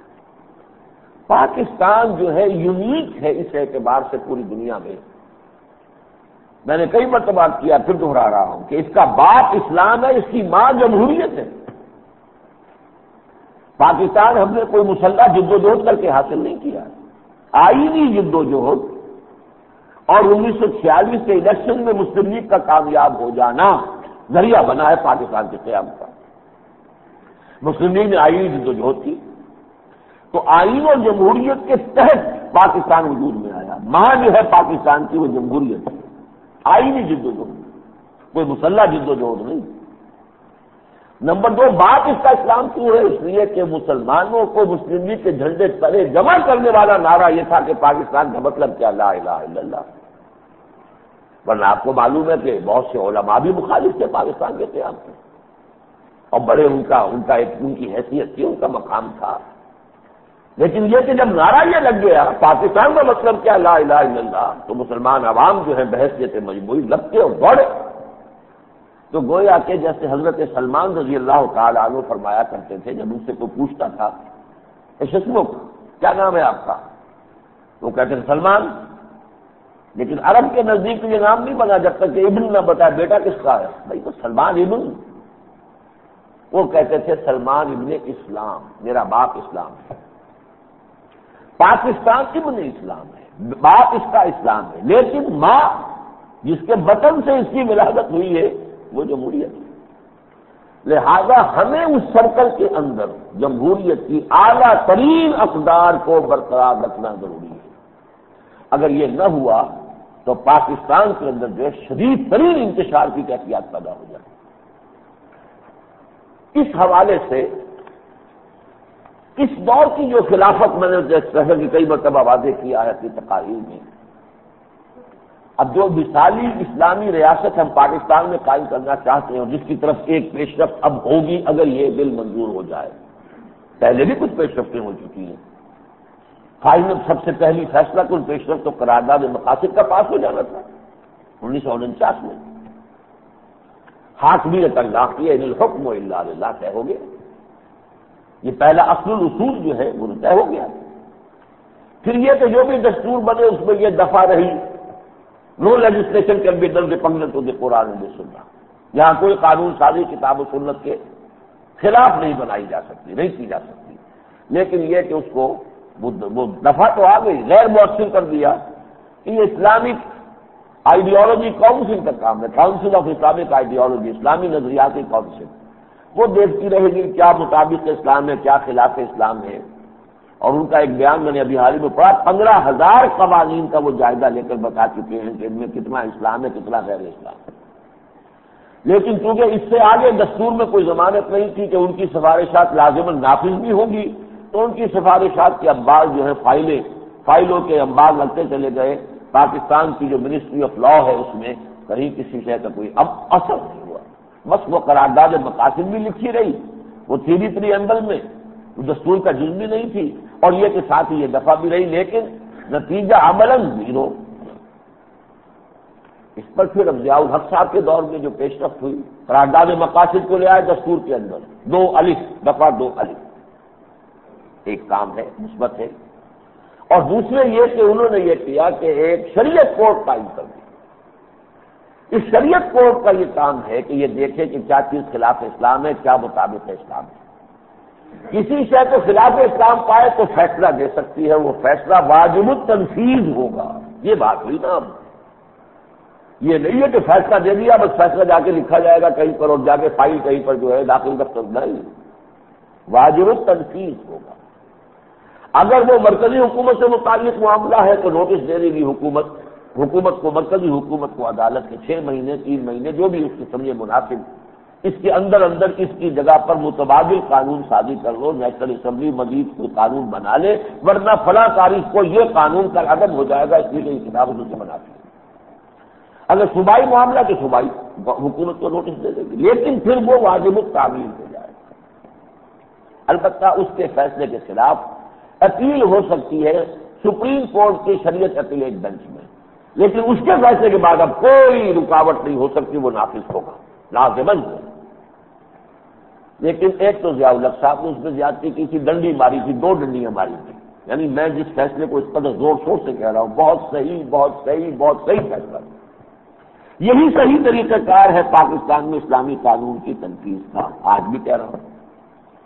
پاکستان جو ہے یونیک ہے اس اعتبار سے پوری دنیا میں نے کئی مرتبہ کیا، پھر دہرا رہا ہوں کہ اس کا باپ اسلام ہے، اس کی ماں جمہوریت ہے۔ پاکستان ہم نے کوئی مسلح جدوجہد کر کے حاصل نہیں کیا، آئینی جدوجہد اور 1946 کے الیکشن میں مسلم لیگ کا کامیاب ہو جانا ذریعہ بنا ہے پاکستان کے قیام کا۔ مسلم لیگ نے آئینی جدوجہد کی تو آئین اور جمہوریت کے تحت پاکستان وجود میں آیا، ماں جو ہے پاکستان کی وہ جمہوریت ہے، آئینی جدوجہد، کوئی مسلح جدوجہد نہیں۔ نمبر 2، بات اس کا اسلام کیوں ہے؟ اس لیے کہ مسلمانوں کو مسلم لیگ کے جھنڈے تلے جمع کرنے والا نعرہ یہ تھا کہ پاکستان کا مطلب کیا، لا الہ الا اللہ۔ ورنہ آپ کو معلوم ہے کہ بہت سے علماء بھی مخالف تھے پاکستان کے قیام سے، اور بڑے ان کی حیثیت تھی، ان کا مقام تھا، لیکن یہ کہ جب نعرہ یہ لگ گیا پاکستان کا مطلب کیا، لا الہ الا اللہ، تو مسلمان عوام جو ہے بحیثیت مجموعی لگتے اور بڑھے۔ تو گویا کہ جیسے حضرت سلمان رضی اللہ تعالیٰ عنہ فرمایا کرتے تھے، جب ان سے کوئی پوچھتا تھا اسمک، کیا نام ہے آپ کا، وہ کہتے تھے سلمان، لیکن عرب کے نزدیک یہ نام نہیں بنا جب تک کہ ابن نہ بتایا بیٹا کس کا ہے، بھائی تو سلمان ابن، وہ کہتے تھے سلمان ابن اسلام، میرا باپ اسلام ہے۔ پاکستان ابن اسلام ہے، باپ اس کا اسلام ہے، لیکن ماں جس کے بطن سے اس کی ولادت ہوئی ہے وہ جمہوریت ہے۔ لہذا ہمیں اس سرکل کے اندر جمہوریت کی اعلیٰ ترین اقدار کو برقرار رکھنا ضروری ہے۔ اگر یہ نہ ہوا تو پاکستان کے اندر جو ہے شدید ترین انتشار کی کیفیت پیدا ہو جائے۔ اس حوالے سے اس دور کی جو خلافت میں نے جیسے کہ کئی مرتبہ واضح کیا ہے اپنی تقاریر میں، اب جو مثالی اسلامی ریاست ہم پاکستان میں قائم کرنا چاہتے ہیں اور جس کی طرف ایک پیش رفت اب ہوگی اگر یہ بل منظور ہو جائے، پہلے بھی کچھ پیش رفتیں ہو چکی ہیں، فائنل سب سے پہلی فیصلہ کن پیش رفت تو قرارداد مقاصد کا پاس ہو جانا تھا 1949 میں، حاکمیت اللہ کی ان الحکم الا للہ طے ہو گیا، یہ پہلا اصل الاصول جو ہے وہ طے ہو گیا۔ پھر یہ کہ جو بھی دستور بنے اس میں یہ دفعہ رہی no legislation can be done repugnant to the Quran and sunnah, یہاں کوئی قانون سازی کتاب و سنت کے خلاف نہیں بنائی جا سکتی، نہیں کی جا سکتی، لیکن یہ کہ اس کو وہ دفعہ تو آ گئی، غیر مؤثر کر دیا کہ یہ اسلامک آئیڈیالوجی کاؤنسل کا کام ہے، کاؤنسل آف اسلامک آئیڈیالوجی، اسلامی نظریاتی کاؤنسل، وہ دیکھتی رہے گی کیا مطابق اسلام ہے، کیا خلاف اسلام ہے، اور ان کا ایک بیان میں نے ابھی حال ہی میں پڑھا، 15,000 قوانین کا وہ جائزہ لے کر بتا چکے ہیں کہ ان میں کتنا اسلام ہے کتنا غیر اسلام ہے، لیکن چونکہ اس سے آگے دستور میں کوئی ضمانت نہیں تھی کہ ان کی سفارشات لازماً نافذ بھی ہوں گی، تو ان کی سفارشات کے انبار جو ہے فائلوں کے انبار لگتے چلے گئے، پاکستان کی جو منسٹری آف لا ہے اس میں کہیں کسی شے کا کوئی اب اثر نہیں ہوا، بس وہ قرارداد مقاصد بھی لکھی رہی، وہ تھی بھی پریمبل میں، وہ دستور کا جز بھی نہیں تھی، اور یہ کہ ساتھ ہی یہ دفعہ بھی رہی، لیکن نتیجہ عملاً زیرو۔ اس پر پھر اب ضیاء الحق صاحب کے دور میں جو پیش رفت ہوئی، قرارداد مقاصد کو لے آئے دستور کے اندر 2 الف، دفعہ 2 الف، ایک کام ہے مثبت ہے، اور دوسرے یہ کہ انہوں نے یہ کیا کہ ایک شریعت کوڈ قائم کر دی۔ اس شریعت کوڈ کا یہ کام ہے کہ یہ دیکھے کہ کیا چیز خلاف اسلام ہے، کیا مطابق اسلام ہے، کسی شے کو خلاف اسلام پائے تو فیصلہ دے سکتی ہے، وہ فیصلہ واجب التنفیذ ہوگا، یہ بات ہوئی نا۔ اب یہ نہیں ہے کہ فیصلہ دے دیا بس فیصلہ جا کے لکھا جائے گا کہیں پر اور جا کے فائل کہیں پر جو ہے داخل کر سکتا، نہیں، واجب التنفیذ ہوگا۔ اگر وہ مرکزی حکومت سے متعلق معاملہ ہے تو نوٹس دے دے گی حکومت کو، مرکزی حکومت کو عدالت کے 6 مہینے 3 مہینے جو بھی اس کی سمجھے مناسب، اس کے اندر اس کی جگہ پر متبادل قانون سازی کر لو، نیشنل اسمبلی مزید کوئی قانون بنا لے، ورنہ فلاں تاریخ کو یہ قانون کا عدم ہو جائے گا، اس لیے کہ یہ کتاب سے مناسب۔ اگر صوبائی معاملہ تو صوبائی حکومت کو نوٹس دے دے گی، لیکن پھر وہ واجب التعمیل ہو جائے گا۔ البتہ اس کے فیصلے کے خلاف اپیل ہو سکتی ہے سپریم کورٹ کی شریعت اپیلیٹ بینچ میں، لیکن اس کے فیصلے کے بعد اب کوئی رکاوٹ نہیں ہو سکتی، وہ نافذ ہوگا، لازماً ہوگا۔ لیکن ایک تو ضیاء الحق صاحب نے اس میں زیادتی کی تھی، ڈنڈی ماری تھی، 2 ڈنڈیاں ماری تھی، یعنی میں جس فیصلے کو اس قدر زور شور سے کہہ رہا ہوں، بہت صحیح بہت صحیح بہت صحیح فیصلہ، یہی صحیح طریقہ کار ہے پاکستان میں اسلامی قانون کی تنفیذ کا، آج بھی کہہ رہا ہوں۔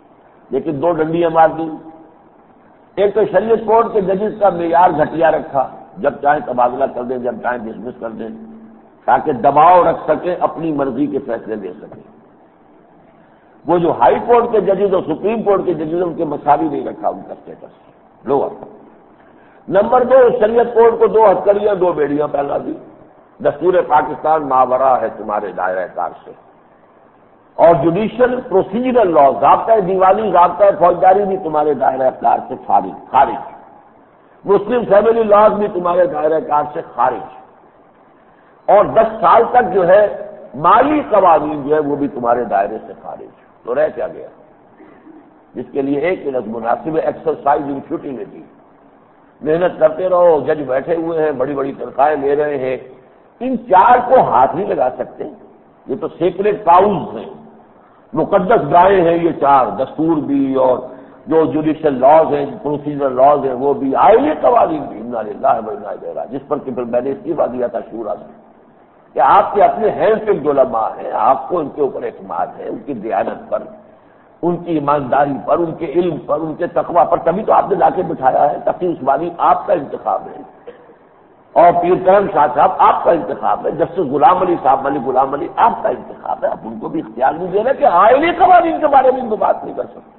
لیکن 2 ڈنڈیاں مار دی۔ ایک تو شریعت کورٹ کے ججز کا معیار گھٹیا رکھا، جب چاہیں تبادلہ کر دیں، جب چاہیں ڈسمس کر دیں، تاکہ دباؤ رکھ سکیں، اپنی مرضی کے فیصلے لے سکیں۔ وہ جو ہائی کورٹ کے ججز اور سپریم کورٹ کے ججز ان کے مساوی نہیں رکھا ان کا اسٹیٹس لوور۔ نمبر 2، شریعت کورٹ کو 2 ہتھکڑیاں 2 بیڑیاں پہنا دی، دستور پاکستان ماورا ہے تمہارے دائرہ کار سے، اور جوڈیشل پروسیجرل لا، ضابطۂ دیوانی، ضابطۂ فوجداری بھی تمہارے دائرہ کار سے خارج، مسلم فیملی لاز بھی تمہارے دائرہ کار سے خارج، اور 10 سال تک جو ہے مالی قوانین جو ہے وہ بھی تمہارے دائرے سے خارج۔ تو رہ کیا گیا؟ جس کے لیے ایک لفظ مناسب ایکسرسائز ان فیوٹیلیٹی، محنت کرتے رہو، جج بیٹھے ہوئے ہیں، بڑی بڑی تنخواہیں لے رہے ہیں، ان 4 کو ہاتھ نہیں لگا سکتے۔ یہ تو سیکریٹ کاؤز ہیں، مقدس گائے ہیں یہ 4، دستور بھی اور جو جوڈیشل لاز ہیں، پروسیجرل لاز ہیں وہ بھی، آئینی قوانین بھی، انا للہ و انا الیہ راجعون، جس پر کہ پھر میں نے استعفیٰ دیا تھا شورا سے کہ آپ کے اپنے ہینڈ پک علماء ہیں، آپ کو ان کے اوپر اعتماد ہے، ان کی دیانت پر، ان کی ایمانداری پر، ان کے علم پر، ان کے تقوی پر، تبھی تو آپ نے لا کے بٹھایا ہے۔ تقی عثمانی آپ کا انتخاب ہے، اور پیر کرم شاہ صاحب آپ کا انتخاب ہے، جسٹس غلام علی صاحب، ملک غلام علی آپ کا انتخاب ہے۔ آپ ان کو بھی اختیار نہیں دے رہے کہ آئینی قوانین کے بارے میں ان کو بات نہیں کر سکتے۔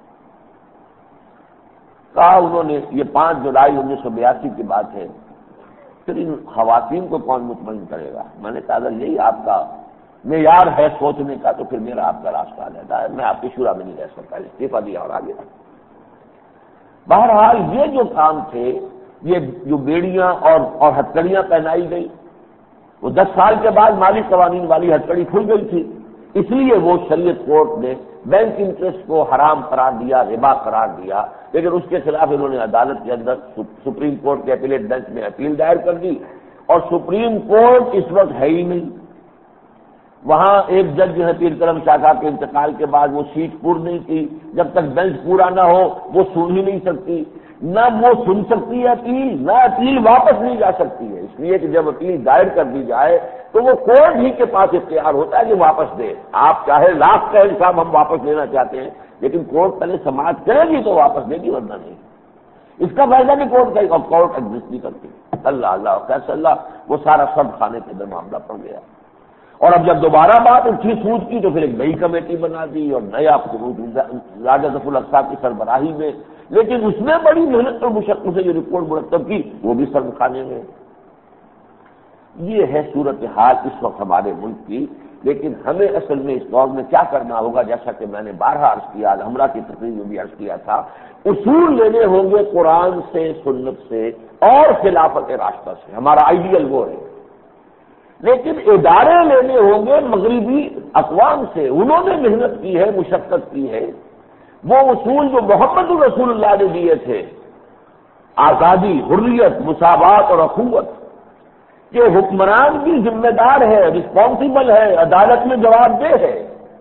کہا انہوں نے، یہ 5 جولائی 1982 کی بات ہے، پھر ان خواتین کو کون مطمئن کرے گا؟ میں نے کہا اگر یہی آپ کا معیار ہے سوچنے کا تو پھر میرا آپ کا راستہ علیحدہ ہے، میں آپ کی شورا میں نہیں رہ سکتا، استعفیٰ دیا اور آگے۔ بہرحال یہ جو کام تھے، یہ جو بیڑیاں اور ہتھکڑیاں پہنائی گئی، وہ 10 سال کے بعد مالی قوانین والی ہتھکڑی کھل گئی تھی، اس لیے وہ شریعت کورٹ نے بینک انٹرسٹ کو حرام قرار دیا، ربا قرار دیا، لیکن اس کے خلاف انہوں نے عدالت کے اندر سپریم کورٹ کے اپیلیٹ بینچ میں اپیل دائر کر دی، اور سپریم کورٹ اس وقت ہے ہی نہیں۔ وہاں ایک جج جو ہے پیر کرم شاہ صاحب کے انتقال کے بعد وہ سیٹ پر نہیں کی، جب تک بینچ پورا نہ ہو وہ سن ہی نہیں سکتی، نہ وہ سن سکتی ہے اپیل، نہ اپیل واپس نہیں جا سکتی ہے، اس لیے کہ جب اپیل دائر کر دی جائے تو وہ کورٹ ہی کے پاس اختیار ہوتا ہے کہ واپس دے۔ آپ چاہے لاکھ کہیں صاحب ہم واپس لینا چاہتے ہیں، لیکن کورٹ پہلے سماعت کرے گی تو واپس دے گی، ورنہ نہیں۔ اس کا فائدہ بھی کورٹ کا، اور کورٹ ایگزسٹ نہیں کرتی۔ اللہ اللہ کیسے اللہ، وہ سارا سب خانے کے اندر معاملہ پڑ گیا۔ اور اب جب دوبارہ بات اٹھی سود کی تو پھر ایک نئی کمیٹی بنا دی اور نیا راجہ ظفر الاقصی کی سربراہی میں، لیکن اس نے بڑی محنت اور مشقت سے یہ رپورٹ مرتب کی، وہ بھی سرد خانے میں۔ یہ ہے صورتحال اس وقت ہمارے ملک کی، لیکن ہمیں اصل میں اس دور میں کیا کرنا ہوگا، جیسا کہ میں نے بارہا عرض کیا، ہمراہ کی تقریر میں بھی عرض کیا تھا، اصول لینے ہوں گے قرآن سے، سنت سے اور خلافت راستہ سے، ہمارا آئیڈیل وہ ہے، لیکن ادارے لینے ہوں گے مغربی اقوام سے، انہوں نے محنت کی ہے، مشقت کی ہے، وہ اصول جو محمد رسول اللہ نے دیے تھے، آزادی، حریت، مساوات اور اخوت، کہ حکمران بھی ذمہ دار ہے، رسپانسبل ہے، عدالت میں جواب دہ ہے،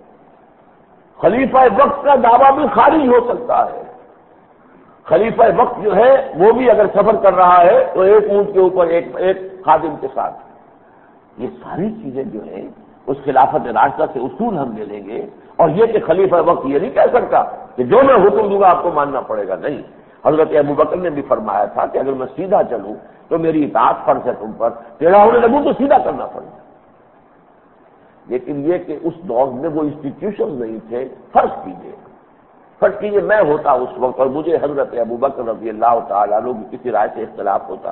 خلیفہ وقت کا دعویٰ بھی خارج ہو سکتا ہے، خلیفہ وقت جو ہے وہ بھی اگر سفر کر رہا ہے تو ایک اونٹ کے اوپر ایک خادم کے ساتھ، یہ ساری چیزیں جو ہیں اس خلافت راستہ سے اصول ہم لے لیں گے، اور یہ کہ خلیفہ وقت یہ نہیں کہہ سکتا کہ جو میں حکم دوں گا آپ کو ماننا پڑے گا، نہیں۔ حضرت ابوبکر نے بھی فرمایا تھا کہ اگر میں سیدھا چلوں تو میری اطاعت فرض ہے تم پر، ٹیڑھا ہونے لگوں تو سیدھا کرنا پڑے گا۔ لیکن یہ کہ اس دور میں وہ انسٹیٹیوشن نہیں تھے، فرض کیجیے میں ہوتا اس وقت اور مجھے حضرت ابوبکر رضی اللہ تعالیٰ عنہ کی کسی رائے سے اختلاف ہوتا،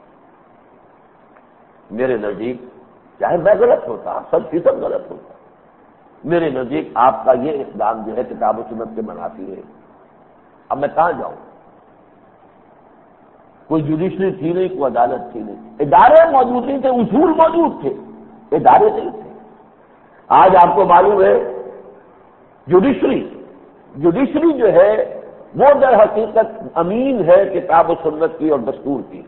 میرے نزدیک چاہے میں غلط ہوتا، 100% غلط ہوتا، میرے نزدیک آپ کا یہ اقدام جو ہے کتاب و سنت کے منافی ہے۔ اب میں کہاں جاؤں؟ کوئی جوڈیشری تھی نہیں، کوئی عدالت تھی نہیں، ادارے موجود نہیں تھے، اصول موجود تھے، ادارے نہیں تھے۔ آج آپ کو معلوم ہے جوڈیشری جو ہے وہ در حقیقت امین ہے کتاب و سنت کی اور دستور کی۔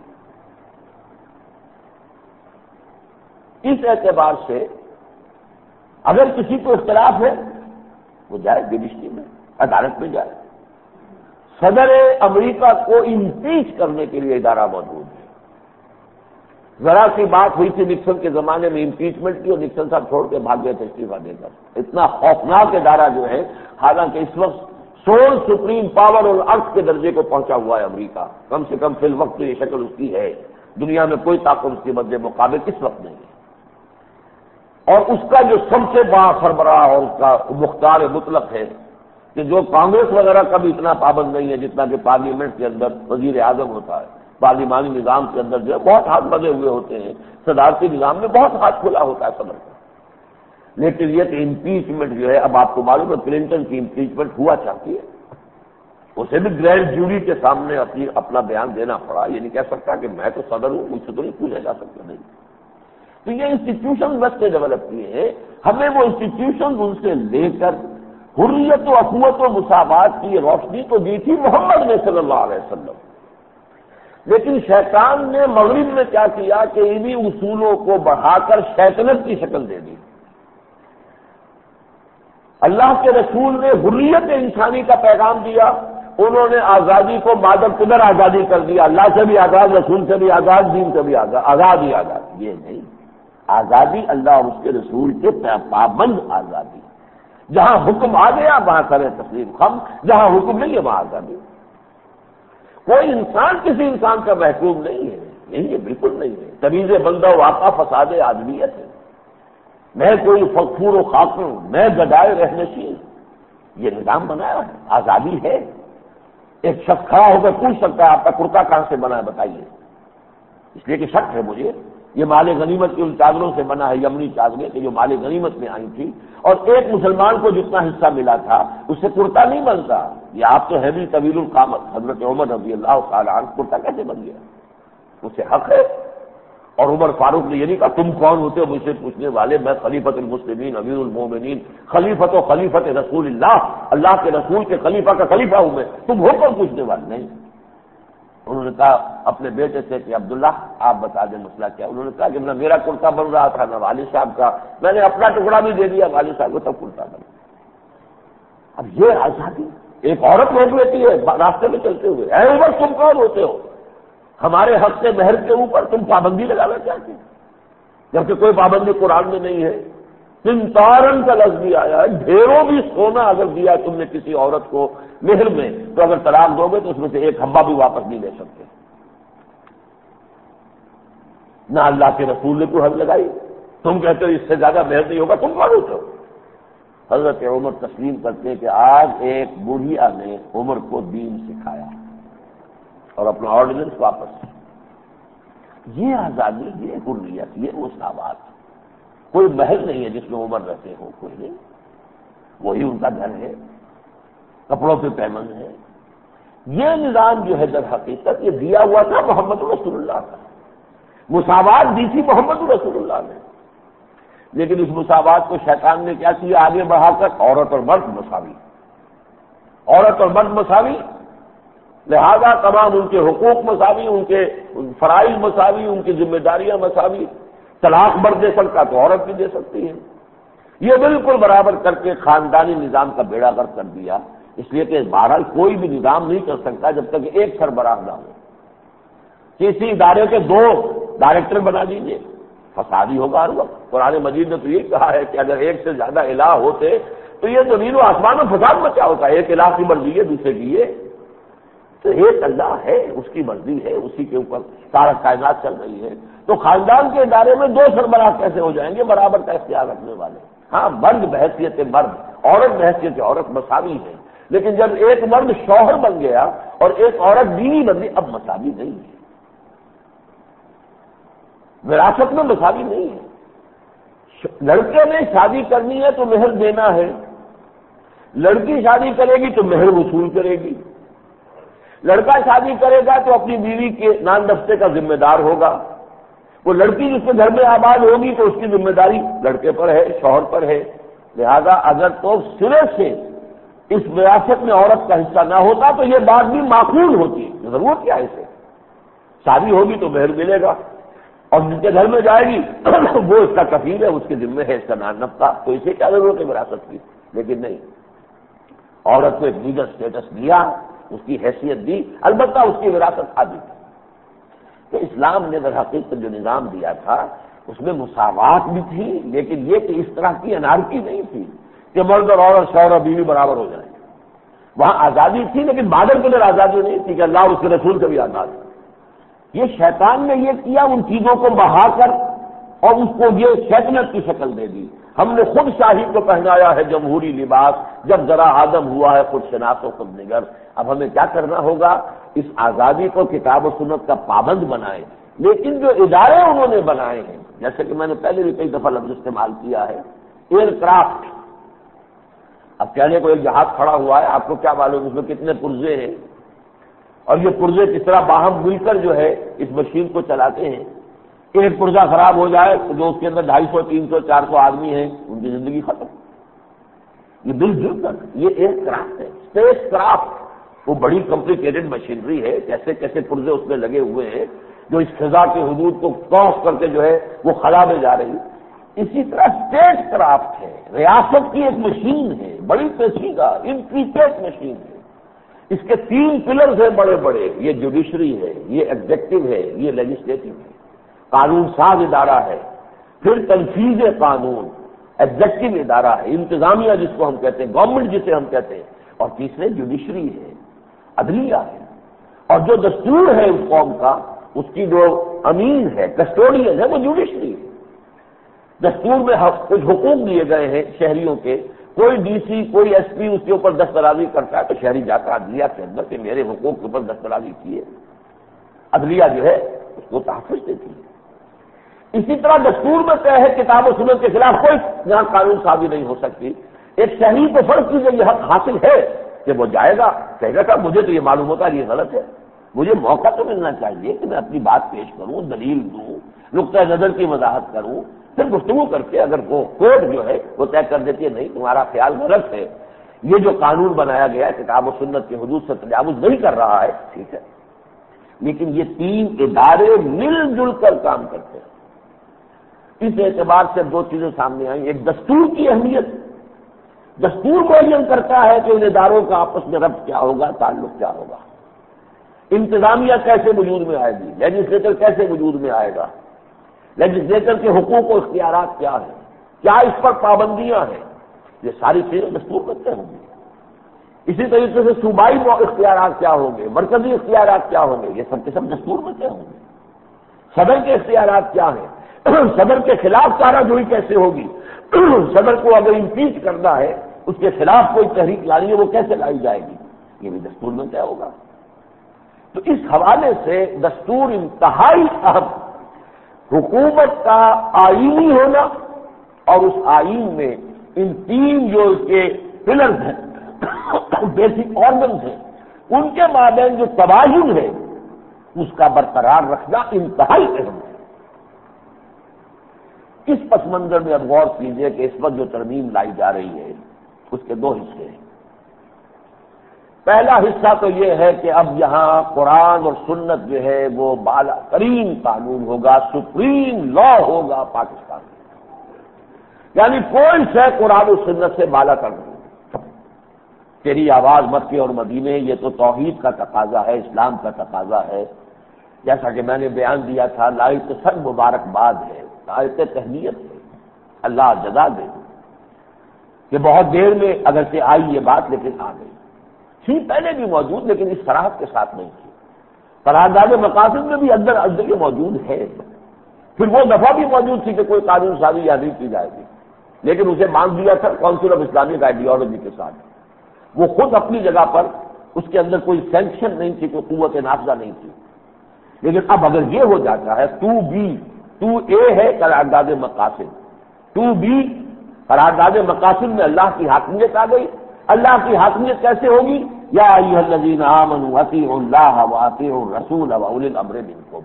اس اعتبار سے اگر کسی کو اختلاف ہے وہ جائے جوڈیشری میں، عدالت میں جائے۔ صدر امریکہ کو امپیچ کرنے کے لیے ادارہ موجود ہے۔ ذرا سی بات ہوئی تھی نکسن کے زمانے میں امپیچمنٹ کی، اور نکسن صاحب چھوڑ کے بھاگ گئے تھے استعفیٰ دے کر۔ اتنا خوفناک ادارہ جو ہے، حالانکہ اس وقت سول سپریم پاور اور ارتھ کے درجے کو پہنچا ہوا ہے امریکہ، کم سے کم فی الوقت یہ شکل اس کی ہے، دنیا میں کوئی طاقت اس کے مد مقابل اس وقت نہیں ہے۔ اور اس کا جو سب سے بڑا سربراہ اور اس کا مختار مطلق ہے کہ جو کانگریس وغیرہ کا بھی اتنا پابند نہیں ہے جتنا کہ پارلیمنٹ کے اندر وزیر اعظم ہوتا ہے، پارلیمانی نظام کے اندر جو ہے بہت ہاتھ بندے ہوئے ہوتے ہیں، صدارتی نظام میں بہت ہاتھ کھلا ہوتا ہے صدر کا۔ لیکن یہ کہ امپیچمنٹ جو ہے، اب آپ کو معلوم ہے کلنٹن کی امپیچمنٹ ہوا چاہتی ہے، اسے بھی گرینڈ جوری کے سامنے اپنا بیان دینا پڑا، یہ نہیں کہہ سکتا کہ میں تو صدر ہوں، مجھ سے تو نہیں پوچھا جا سکتا، نہیں۔ تو یہ انسٹیٹیوشن بس سے ڈیولپ کیے ہیں، ہمیں وہ انسٹیٹیوشن ان سے لے کر حریت و اخوت و مساوات کی روشنی تو دی تھی محمد نے صلی اللہ علیہ وسلم، لیکن شیطان نے مغرب میں کیا کیا کہ انہی اصولوں کو بڑھا کر شیطنت کی شکل دے دی۔ اللہ کے رسول نے حریت انسانی کا پیغام دیا، انہوں نے آزادی کو مادر قدر آزادی کر دیا، اللہ سے بھی آزاد، رسول سے بھی آزاد، دین سے بھی آزاد، آزاد ہی آزاد۔ یہ نہیں، آزادی اللہ اور اس کے رسول کے پابند آزادی، جہاں حکم آ گیا وہاں کرے تسلیم خم، جہاں حکم نہیں ہے وہاں آزادی۔ کوئی انسان کسی انسان کا محکوم نہیں ہے، نہیں ہے، بالکل نہیں ہے۔ تمیز بندہ و آقا فساد آدمیت ہے، میں کوئی فخور و خاکم، میں گدائے رہنشین، یہ نظام بنایا ہے، آزادی ہے۔ ایک شخص کھڑا ہو کر پوچھ سکتا ہے آپ کا کرتا کہاں سے بنا ہے بتائیے، اس لیے کہ شک ہے مجھے، یہ مال غنیمت کی ان چادروں سے بنا ہے، یمنی چادریں کہ جو مال غنیمت میں آئی تھی، اور ایک مسلمان کو جتنا حصہ ملا تھا اس سے کرتا نہیں بنتا۔ یہ آپ تو ہے بھی طویل القامت، حضرت عمر رضی اللہ تعالیٰ عنہ کرتا کیسے بن گیا؟ اس سے حق ہے۔ اور عمر فاروق نے یہ نہیں کہا تم کون ہوتے ہو مجھ سے پوچھنے والے، میں خلیفۃ المسلمین امیر المومنین خلیفۃ و خلیفۃ رسول اللہ، اللہ کے رسول کے خلیفہ کا خلیفہ ہوں میں، تم ہو کر پوچھنے والے نہیں۔ انہوں نے کہا اپنے بیٹے سے کہ عبداللہ آپ بتا دیں مسئلہ کیا۔ انہوں نے کہا کہ نہ میرا کرتا بن رہا تھا نہ والد صاحب کا، میں نے اپنا ٹکڑا بھی دے دیا والد صاحب کو، تب کرتا بنا۔ اب یہ آزادی ایک عورت روک لیتی ہے راستے میں چلتے ہوئے، اے عمر تم کون ہوتے ہو ہمارے حق سے مہر کے اوپر تم پابندی لگانا چاہتے، جبکہ کوئی پابندی قرآن میں نہیں ہے۔ تنتارن کا لفظ بھی آیا ہے، ڈھیروں بھی سونا اگر دیا تم نے کسی عورت کو مہر میں تو اگر طلاق دو گے تو اس میں سے ایک حبہ بھی واپس نہیں لے سکتے۔ نہ اللہ کے رسول نے کوئی حد لگائی، تم کہتے ہو اس سے زیادہ مہر نہیں ہوگا، تم کون ہوتے ہو؟ حضرت عمر تسلیم کرتے ہیں کہ آج ایک بوڑھیا نے عمر کو دین سکھایا اور اپنا آرڈیننس واپس۔ یہ آزادی، یہ حریت، یہ مساوات، کوئی محل نہیں ہے جس میں عمر رہتے ہو، کوئی نہیں، وہی ان کا گھر ہے، کپڑوں پہ پیمند ہے۔ یہ نظام جو ہے در حقیقت یہ دیا ہوا تھا محمد رسول اللہ کا، مساوات دی تھی محمد رسول اللہ نے، لیکن اس مساوات کو شیطان نے کیا کیا آگے بڑھا کر عورت اور مرد مساوی، عورت اور مرد مساوی، لہذا تمام ان کے حقوق مساوی، ان کے فرائض مساوی، ان کی ذمہ داریاں مساوی، طلاق مرد دے سکتا تو عورت بھی دے سکتی ہے، یہ بالکل برابر کر کے خاندانی نظام کا بیڑا غرق کر دیا۔ اس لیے کہ بہرحال کوئی بھی نظام نہیں کر سکتا جب تک ایک سربراہ نہ ہو، کسی ادارے کے دو ڈائریکٹر بنا دیجیے، فسادی ہوگا ہر وقت۔ قرآن مجید نے تو یہ کہا ہے کہ اگر ایک سے زیادہ الہ ہوتے تو یہ زمین و آسمان میں فساد مچا ہوتا ہے، ایک الہ کی مرضی ہے دوسرے کی یہ، تو ایک اللہ ہے، اس کی مرضی ہے، اسی کے اوپر سارا کائنات چل رہی ہے، تو خاندان کے ادارے میں دو سربراہ کیسے ہو جائیں گے برابر کا اختیار رکھنے والے؟ ہاں مرد بحیثیت مرد، عورت بحیثیت عورت مساوی ہے، لیکن جب ایک مرد شوہر بن گیا اور ایک عورت بیوی بن گئی اب مساوی نہیں ہے، وراثت میں مساوی نہیں ہے۔ لڑکے نے شادی کرنی ہے تو مہر دینا ہے، لڑکی شادی کرے گی تو مہر وصول کرے گی، لڑکا شادی کرے گا تو اپنی بیوی کے نان دفتے کا ذمہ دار ہوگا، وہ لڑکی جس کے گھر میں آباد ہوگی تو اس کی ذمہ داری لڑکے پر ہے، شوہر پر ہے۔ لہذا اگر تو سرے سے اس وراثت میں عورت کا حصہ نہ ہوتا تو یہ بات بھی معقول ہوتی، ضرورت کیا ہے اسے؟ شادی ہوگی تو مہر ملے گا، اور جن کے گھر میں جائے گی وہ اس کا کفیل ہے، اس کے ذمہ ہے اس کا نان نفقہ، تو اسے کیا ضرورت ہے وراثت کی؟ لیکن نہیں، عورت کو ایک لیگل اسٹیٹس دیا، اس کی حیثیت دی، البتہ اس کی وراثت آدھی تھی۔ تو اسلام نے در حقیقت جو نظام دیا تھا اس میں مساوات بھی تھی، لیکن یہ کہ اس طرح کی انارکی نہیں تھی کہ مرد اور عورت، شوہر اور بیوی برابر ہو جائیں، وہاں آزادی تھی لیکن بادل کے اندر آزادی نہیں تھی کہ اللہ اور اس کے رسول سے بھی آزاد ہے۔ یہ شیطان نے یہ کیا، ان چیزوں کو بہا کر اور اس کو یہ شیطنت کی شکل دے دی۔ ہم نے خود شاہی کو پہنایا ہے جمہوری لباس، جب ذرا آدم ہوا ہے خود شناس و خود نگر۔ اب ہمیں کیا کرنا ہوگا، اس آزادی کو کتاب و سنت کا پابند بنائیں، لیکن جو ادارے انہوں نے بنائے ہیں، جیسے کہ میں نے پہلے بھی کئی دفعہ لفظ استعمال کیا ہے، ایئر کرافٹ۔ اب کہنے کو ایک جہاز کھڑا ہوا ہے، آپ کو کیا معلوم اس میں کتنے پرزے ہیں اور یہ پرزے کس طرح باہم مل کر جو ہے اس مشین کو چلاتے ہیں۔ ایک پرزہ خراب ہو جائے تو جو اس کے اندر 250 300 400 آدمی ہیں ان کی زندگی ختم۔ یہ مل جل کر یہ ایئر کرافٹ ہے، اسپیس کرافٹ۔ وہ بڑی کمپلیکیٹڈ مشینری ہے، کیسے کیسے پرزے اس میں لگے ہوئے ہیں جو اس فضا کے حدود کو کراس کر کے جو ہے وہ خلا میں جا رہی ہے۔ اسی طرح اسٹیٹ کرافٹ ہے، ریاست کی ایک مشین ہے، بڑی پیچیدہ انٹریکیٹ مشین ہے۔ اس کے 3 پلرز ہیں بڑے بڑے، یہ جوڈیشری ہے، یہ ایگزیکٹو ہے، یہ لیجسلیٹو ہے۔ قانون ساز ادارہ ہے، پھر تنفیذ قانون ایگزیکٹو ادارہ ہے، انتظامیہ جس کو ہم کہتے ہیں، گورنمنٹ جسے ہم کہتے ہیں، اور تیسرے جوڈیشری ہے، عدلیہ ہے۔ اور جو دستور ہے اس قوم کا، اس کی جو امین ہے، کسٹوڈین ہے، وہ جوڈیشری ہے۔ دستور میں کچھ حقوق دیے گئے ہیں شہریوں کے، کوئی ڈی سی کوئی ایس پی اس کے اوپر دستاویزی کرتا ہے تو شہری جاتا عدلیہ کے اندر کہ میرے حقوق کے اوپر دستاویزی کیے، عدلیہ جو ہے اس کو تحفظ دیتی ہے۔ اسی طرح دستور میں طے ہے کتاب و سنت کے خلاف کوئی یہاں قانون سازی نہیں ہو سکتی۔ ایک شہری کو فرض کیجیے یہ حق حاصل ہے کہ وہ جائے گا، کہے گا کہ مجھے تو یہ معلوم ہوتا ہے یہ غلط ہے، مجھے موقع تو ملنا چاہیے کہ میں اپنی بات پیش کروں، دلیل دوں، نقطۂ نظر کی وضاحت کروں، پھر گفتگو کر کے اگر وہ کورٹ جو ہے وہ طے کر دیتی ہے نہیں تمہارا خیال غلط ہے، یہ جو قانون بنایا گیا ہے کتاب و سنت کی حدود سے تجاوز نہیں کر رہا ہے، ٹھیک ہے۔ لیکن یہ 3 ادارے مل جل کر کام کرتے ہیں۔ اس اعتبار سے 2 چیزیں سامنے آئیں، ایک دستور کی اہمیت، دستور معین کرتا ہے کہ ان اداروں کا آپس میں ربط کیا ہوگا، تعلق کیا ہوگا، انتظامیہ کیسے وجود میں آئے گی، لیجسلیچر کیسے وجود میں آئے گا، لیجسلیچر کے حقوق و اختیارات کیا ہیں، کیا اس پر پابندیاں ہیں، یہ ساری چیزیں دستور میں طے ہوں گی۔ اسی طریقے سے صوبائی اختیارات کیا ہوں گے، مرکزی اختیارات کیا ہوں گے، یہ سب کے سب دستور میں طے ہوں گے۔ صدر کے اختیارات کیا ہیں، صدر کے خلاف چارہ جوئی کیسے ہوگی، صدر کو اگر امپیچ کرنا ہے، اس کے خلاف کوئی تحریک لانی ہے وہ کیسے لائی جائے گی، یہ بھی دستور میں طے ہوگا۔ تو اس حوالے سے دستور انتہائی اہم، حکومت کا آئینی ہونا اور اس آئین میں ان 3 جو اس کے پلرز ہیں، بیسک آرگنز ہیں، ان کے مابین جو توازن ہے اس کا برقرار رکھنا انتہائی اہم ہے۔ اس پس منظر میں اب غور کیجیے کہ اس وقت جو ترمیم لائی جا رہی ہے اس کے 2 حصے ہیں۔ پہلا حصہ تو یہ ہے کہ اب یہاں قرآن اور سنت جو ہے وہ بالا ترین قانون ہوگا، سپریم لا ہوگا پاکستان میں، یعنی کوئی شے قرآن و سنت سے بالا کر نہیں۔ تیری آواز مکے اور مدینے، یہ تو توحید کا تقاضا ہے، اسلام کا تقاضا ہے، جیسا کہ میں نے بیان دیا تھا، لائق سب مبارکباد ہے، لائق تہنیت ہے، اللہ جزا دے کہ بہت دیر میں اگرچہ آئی یہ بات لیکن آ گئی، تھی پہلے بھی موجود لیکن اس صراحت کے ساتھ نہیں تھی۔ قرارداد مقاصد میں بھی اندر یہ موجود ہے، پھر وہ دفعہ بھی موجود تھی کہ کوئی قانون سازی یا نہیں کی جائے گی، لیکن اسے باندھ دیا تھا کونسل آف اسلامک آئیڈیالوجی کے ساتھ۔ وہ خود اپنی جگہ پر اس کے اندر کوئی سینکشن نہیں تھی، کوئی قوت نافذہ نہیں تھی، لیکن اب اگر یہ ہو جاتا ہے 2A ہے قرارداد مقاصد، 2B قرارداد مقاصد میں اللہ کی حاکمیت آ گئی۔ اللہ کی حاکمیت کیسے ہوگی؟ یا ایھا الذین آمنوا اطیعوا اللہ واطیعوا الرسول واولی الامر منکم۔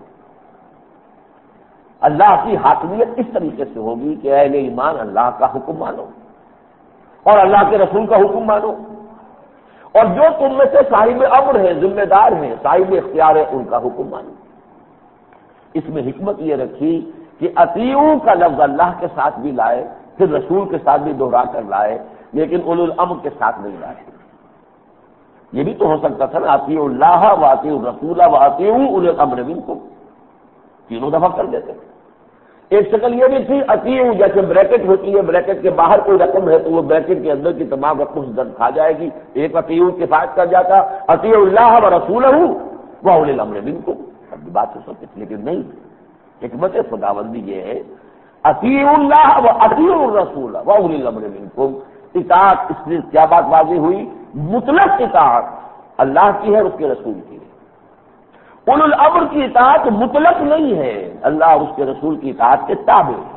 اللہ کی حاکمیت اس طریقے سے ہوگی کہ اہل ایمان اللہ کا حکم مانو اور اللہ کے رسول کا حکم مانو، اور جو تم میں سے صاحب امر ہیں، ذمہ دار ہیں، صاحب اختیار ہے، ان کا حکم مانو۔ اس میں حکمت یہ رکھی کہ اطیعوا کا لفظ اللہ کے ساتھ بھی لائے، پھر رسول کے ساتھ بھی دوہرا کر لائے، لیکن اولو الامر کے ساتھ نہیں لائے۔ یہ بھی تو ہو سکتا تھا نا، اطیعوا اللہ واطیعوا الرسول واطیعوا اولی الامر منکم، تینوں دفعہ کر دیتے، ایک شکل یہ بھی تھی اطیعوا، جیسے بریکٹ ہوتی ہے، بریکٹ کے باہر کوئی رقم ہے تو وہ بریکٹ کے اندر کی تمام رقم درد کھا جائے گی، ایک اطیعوا کفایت کر جاتا، اطیعوا اللہ ورسولہ واولی الامر منکم، اب بھی بات ہو سکتی، لیکن نہیں، حکمت خداوندی یہ ہے اطیعوا اللہ واطیعوا الرسول واولی الامر منکم، اطاعت، اس لیے کیا بات واضح ہوئی؟ مطلق اطاعت اللہ کی ہے اور اس کے رسول کی ہے، اولو الامر کی اطاعت مطلق نہیں ہے، اللہ اور اس کے رسول کی اطاعت کے تابع ہے۔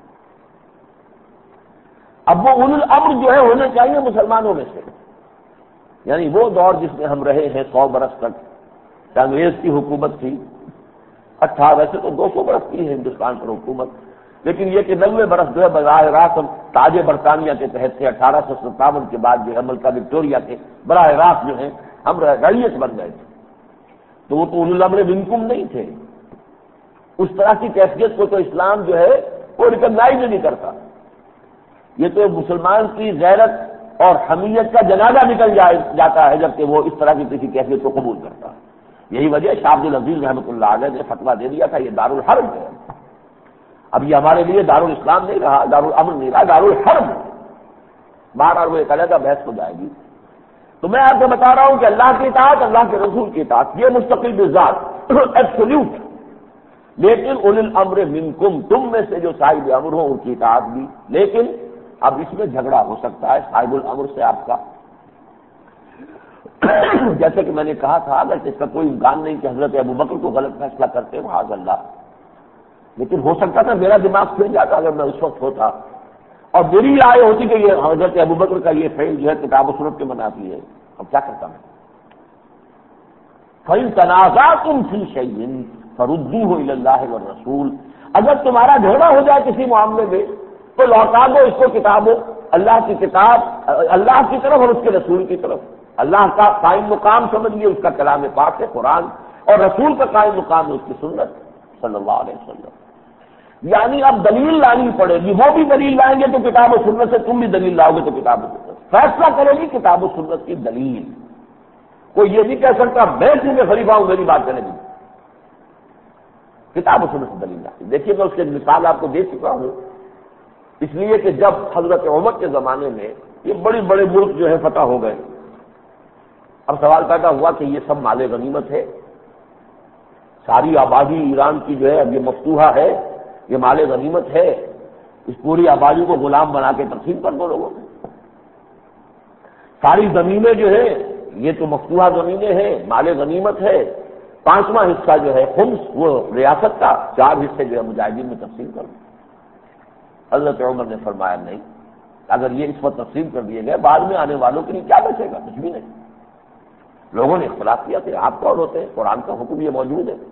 اب وہ اولو الامر جو ہے ہونے چاہیے مسلمانوں میں سے، یعنی وہ دور جس میں ہم رہے ہیں 100 برس تک، انگریز کی حکومت تھی، ویسے تو 200 برس کی ہے ہندوستان پر حکومت، لیکن یہ کہ 90 برس جو ہے براہ راست ہم تاج برطانیہ کے تحت سے 1857 کے بعد جو ہے ملکہ وکٹوریہ کے براہ راست جو ہے ہم رعیت بن گئے تھے، تو وہ تو اولو الامر منکم نہیں تھے، اس طرح کی کیفیت کو تو اسلام جو ہے وہ ریکگنائز نہیں کرتا، یہ تو مسلمان کی غیرت اور حمیت کا جنازہ نکل جاتا ہے جبکہ وہ اس طرح کی کسی کیفیت کو قبول کرتا ہے۔ یہی وجہ شاہ عبد العزیز رحمۃ اللہ علیہ نے فتویٰ دے دیا تھا یہ دارالحرب ہے، اب یہ ہمارے لیے دارالاسلام نہیں رہا، دارالامر نہیں رہا، دارالحرب، بار وہ ایک علیحدہ بحث ہو جائے گی۔ تو میں آپ کو بتا رہا ہوں کہ اللہ کی اطاعت، اللہ کے رسول کی اطاعت یہ مستقل بذات ایبسولوٹ، لیکن اولی الامر منکم، تم میں سے جو صاحب امر ہو ان کی اطاعت بھی، لیکن اب اس میں جھگڑا ہو سکتا ہے صاحب الامر سے آپ کا، جیسے کہ میں نے کہا تھا اگر اس کا کوئی امکان نہیں کہ حضرت ابوبکر کو غلط فیصلہ کرتے معاذ اللہ، لیکن ہو سکتا تھا میرا دماغ پھر جاتا اگر میں اس وقت ہوتا اور میری رائے ہوتی کہ یہ حضرت ابوبکر کا یہ فعل جو ہے کتاب و سنت کے منافی ہے، اب کیا کرتا میں؟ فَإِن تَنَازَعْتُمْ فِي شَيْءٍ فَرُدُّوهُ إِلَى اللَّهِ وَالرَّسُولِ، اگر تمہارا جھگڑا ہو جائے کسی معاملے میں تو لوٹا دو اس کو کتابوں، اللہ کی کتاب، اللہ کی طرف اور اس کے رسول کی طرف، اللہ کا قائم مقام سمجھیے اس کا کلام پاک ہے قرآن، اور رسول کا قائم مقام ہے اس کی سنت صلی اللہ علیہ وسلم، یعنی اب دلیل لانی پڑے گی، وہ بھی دلیل لائیں گے تو کتاب و سنت سے، تم بھی دلیل لاؤ گے تو کتاب و سنت، فیصلہ کرے گی کتاب و سنت کی دلیل، کوئی یہ نہیں کہہ سکتا میں تمہیں خلیفہ ہوں میری بات کرے گی، کتاب و سنت سے دلیل لاتی۔ دیکھیے میں اس کی مثال آپ کو دے چکا ہوں، اس لیے کہ جب حضرت عمر کے زمانے میں یہ بڑے بڑے ملک جو ہے فتح ہو گئے، اب سوال پیدا ہوا کہ یہ سب مال غنیمت ہے، ساری آبادی ایران کی جو ہے اب یہ مفتوحہ ہے، یہ مال غنیمت ہے، اس پوری آبادی کو غلام بنا کے تقسیم کر دو لوگوں کو، ساری زمینیں جو ہے یہ تو مفتوحہ زمینیں ہیں، مال غنیمت ہے، 5واں حصہ جو ہے خمس وہ ریاست کا، 4 حصے جو ہے مجاہدین میں تقسیم کر دو۔ حضرت عمر نے فرمایا نہیں، اگر یہ اس وقت تقسیم کر دیے گئے بعد میں آنے والوں کے لیے کیا بچے گا؟ کچھ بھی نہیں۔ لوگوں نے اختلاف کیا کہ آپ کون ہوتے ہیں، قرآن کا حکم یہ موجود ہے۔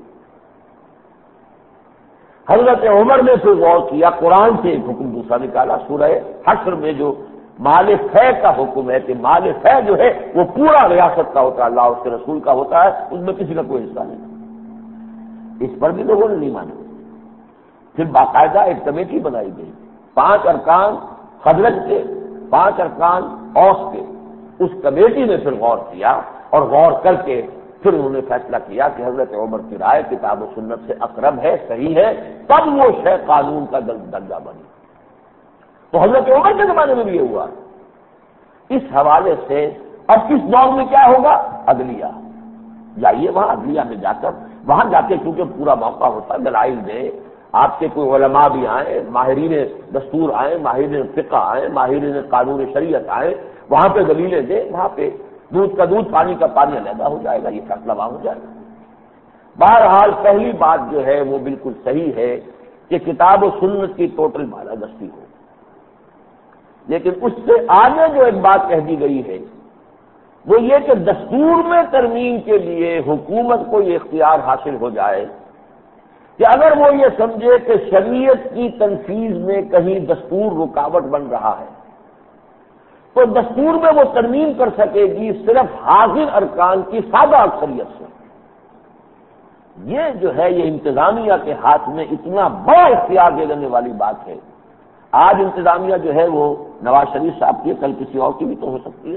حضرت عمر نے پھر غور کیا، قرآن سے ایک حکم دوسرا نکالا، سورہ حشر میں جو مال فے کا حکم ہے کہ مال فے جو ہے وہ پورا ریاست کا ہوتا ہے، اللہ اور اس کے رسول کا ہوتا ہے، اس میں کسی کا کوئی حصہ نہیں۔ اس پر بھی لوگوں نے نہیں مانا۔ پھر باقاعدہ ایک کمیٹی بنائی گئی، 5 ارکان خزرج کے، 5 ارکان اوس کے، اس کمیٹی نے پھر غور کیا اور غور کر کے پھر انہوں نے فیصلہ کیا کہ حضرت عمر کی رائے کتاب و سنت سے اقرب ہے، صحیح ہے، تب وہ شے قانون کا درجہ بنی۔ تو حضرت عمر کے زمانے میں بھی یہ ہوا۔ اس حوالے سے اب کس دور میں کیا ہوگا؟ عدلیہ، جائیے وہاں عدلیہ میں جا کر، وہاں جا کے کیونکہ پورا موقع ہوتا ہے دلائل دے، آپ کے کوئی علماء بھی آئیں، ماہرین دستور آئیں، ماہرین فقہ آئیں، ماہرین قانون شریعت آئیں، وہاں پہ دلیلیں دیں، وہاں پہ دودھ کا دودھ پانی کا پانی علیحدہ ہو جائے گا، یہ فیصلہ وہاں ہو جائے گا۔ بہرحال پہلی بات جو ہے وہ بالکل صحیح ہے کہ کتاب و سنت کی ٹوٹل بالادستی ہو، لیکن اس سے آگے جو ایک بات کہہ دی گئی ہے وہ یہ کہ دستور میں ترمیم کے لیے حکومت کو یہ اختیار حاصل ہو جائے کہ اگر وہ یہ سمجھے کہ شریعت کی تنفیذ میں کہیں دستور رکاوٹ بن رہا ہے تو دستور میں وہ ترمیم کر سکے گی صرف حاضر ارکان کی سادہ اکثریت سے۔ یہ جو ہے یہ انتظامیہ کے ہاتھ میں اتنا بڑا اختیار دے دینے والی بات ہے۔ آج انتظامیہ جو ہے وہ نواز شریف صاحب کی، کل کسی اور کی بھی تو ہو سکتی ہے۔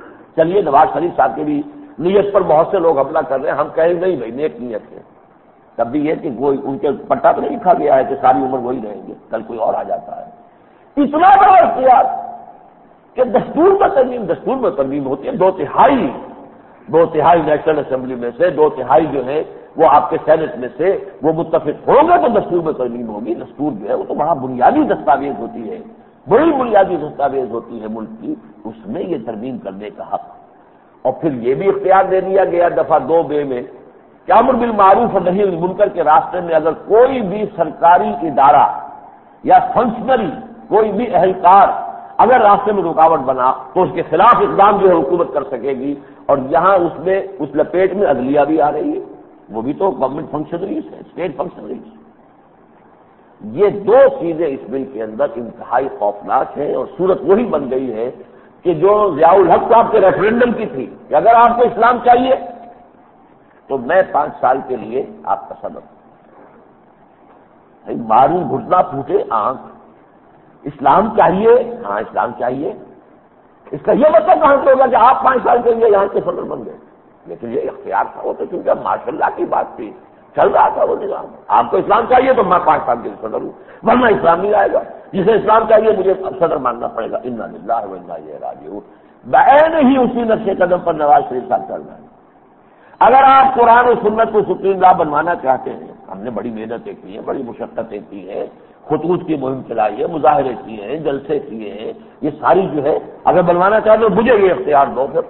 چلیے نواز شریف صاحب کی بھی نیت پر بہت سے لوگ حملہ کر رہے ہیں، ہم کہیں نہیں بھائی نیک نیت ہے، تب بھی یہ کہ کوئی ان کے پٹا تو نہیں لکھا گیا ہے کہ ساری عمر وہی رہیں گے، کل کوئی اور آ جاتا ہے۔ اتنا بڑا اختیار کہ دستور میں ترمیم ہوتی ہے، دو تہائی نیشنل اسمبلی میں سے، 2/3 جو ہے وہ آپ کے سینٹ میں سے وہ متفق ہوں گے تو دستور میں ترمیم ہوگی۔ دستور جو ہے وہ تو بڑا بنیادی دستاویز ہوتی ہے، بڑی بنیادی دستاویز ہوتی ہے ملک کی، اس میں یہ ترمیم کرنے کا حق۔ اور پھر یہ بھی اختیار دے دیا گیا دفعہ 2 میں کہ امر بالمعروف اور نہی عن المنکر کے راستے میں اگر کوئی بھی سرکاری ادارہ یا فنکشنری، کوئی بھی اہلکار اگر راستے میں رکاوٹ بنا تو اس کے خلاف اقدام جو ہے حکومت کر سکے گی۔ اور یہاں اس میں اس لپیٹ میں عدلیہ بھی آ رہی ہے، وہ بھی تو گورنمنٹ فنکشنریز ہے، اسٹیٹ فنکشنریز۔ یہ 2 چیزیں اس بل کے اندر انتہائی خوفناک ہیں، اور صورت وہی بن گئی ہے کہ جو ضیاء الحق صاحب کے ریفرینڈم کی تھی کہ اگر آپ کو اسلام چاہیے تو میں 5 سال کے لیے آپ کا صدر ہوں۔ ماروں گھٹنا پھوٹے آنکھ، اسلام چاہیے، ہاں اسلام چاہیے، اس کا یہ مطلب کہاں سے ہوگا کہ آپ 5 سال کے لیے یہاں کے صدر بن گئے؟ لیکن یہ اختیار تھا، وہ تو کیونکہ ماشاء اللہ کی بات تھی، چل رہا تھا وہ نظام۔ آپ کو اسلام چاہیے تو میں 5 سال کے لیے صدر ہوں، ورنہ اسلام نہیں آئے گا۔ جسے اسلام چاہیے مجھے صدر ماننا پڑے گا۔ انا للہ و انا الیہ راجعون۔ بعین ہی اسی نقش قدم پر نواز شریف صاحب چل رہے ہیں۔ اگر آپ قرآن و سنت کو سپریم لا بنوانا چاہتے ہیں، ہم نے بڑی محنتیں کی ہیں، بڑی مشقتیں کی ہیں، خطوط کی مہم چلائی ہے، مظاہرے کیے ہیں، جلسے کیے ہیں، یہ ساری جو ہے اگر بنوانا چاہتے تو مجھے یہ اختیار دو، پھر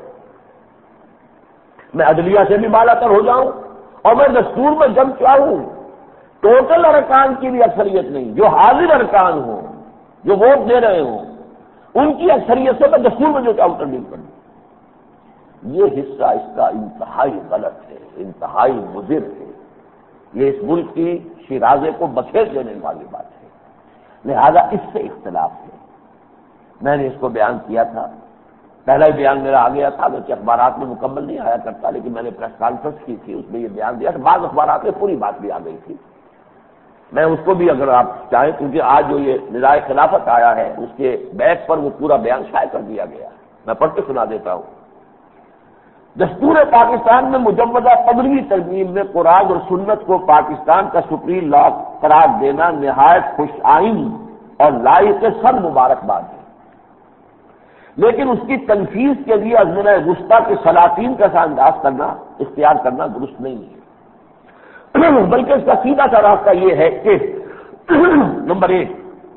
میں عدلیہ سے بھی بالا تر ہو جاؤں اور میں دستور میں جب چاہوں ٹوٹل ارکان کی بھی اکثریت نہیں، جو حاضر ارکان ہوں، جو ووٹ دے رہے ہوں، ان کی اکثریت سے میں دستور میں جو چاہوں تبدیل کر دوں۔ یہ حصہ اس کا انتہائی غلط ہے، انتہائی مضر ہے، یہ اس ملک کی شیرازے کو بکھیر دینے والی بات ہے، لہذا اس سے اختلاف ہے۔ میں نے اس کو بیان کیا تھا، پہلا ہی بیان میرا آ گیا تھا، کہ اخبارات میں مکمل نہیں آیا کرتا، لیکن میں نے پریس کانفرنس کی تھی، اس میں یہ بیان دیا تھا، بعض اخبارات میں پوری بات بھی آ گئی تھی۔ میں اس کو بھی اگر آپ چاہیں، کیونکہ آج جو یہ ندائے خلافت آیا ہے اس کے بیک پر وہ پورا بیان شائع کر دیا گیا، میں پڑھ کے سنا دیتا ہوں۔ دستور پاکستان میں مجودہ 15ویں ترمیم میں قرآن اور سنت کو پاکستان کا سپریم لا قرار دینا نہایت خوش آئند اور لائق سب مبارکباد ہے، لیکن اس کی تنفیذ کے لیے ازمنہ وسطیٰ کے سلاطین کا انداز کرنا، اختیار کرنا درست نہیں ہے، بلکہ اس کا سیدھا سا راستہ یہ ہے کہ نمبر 1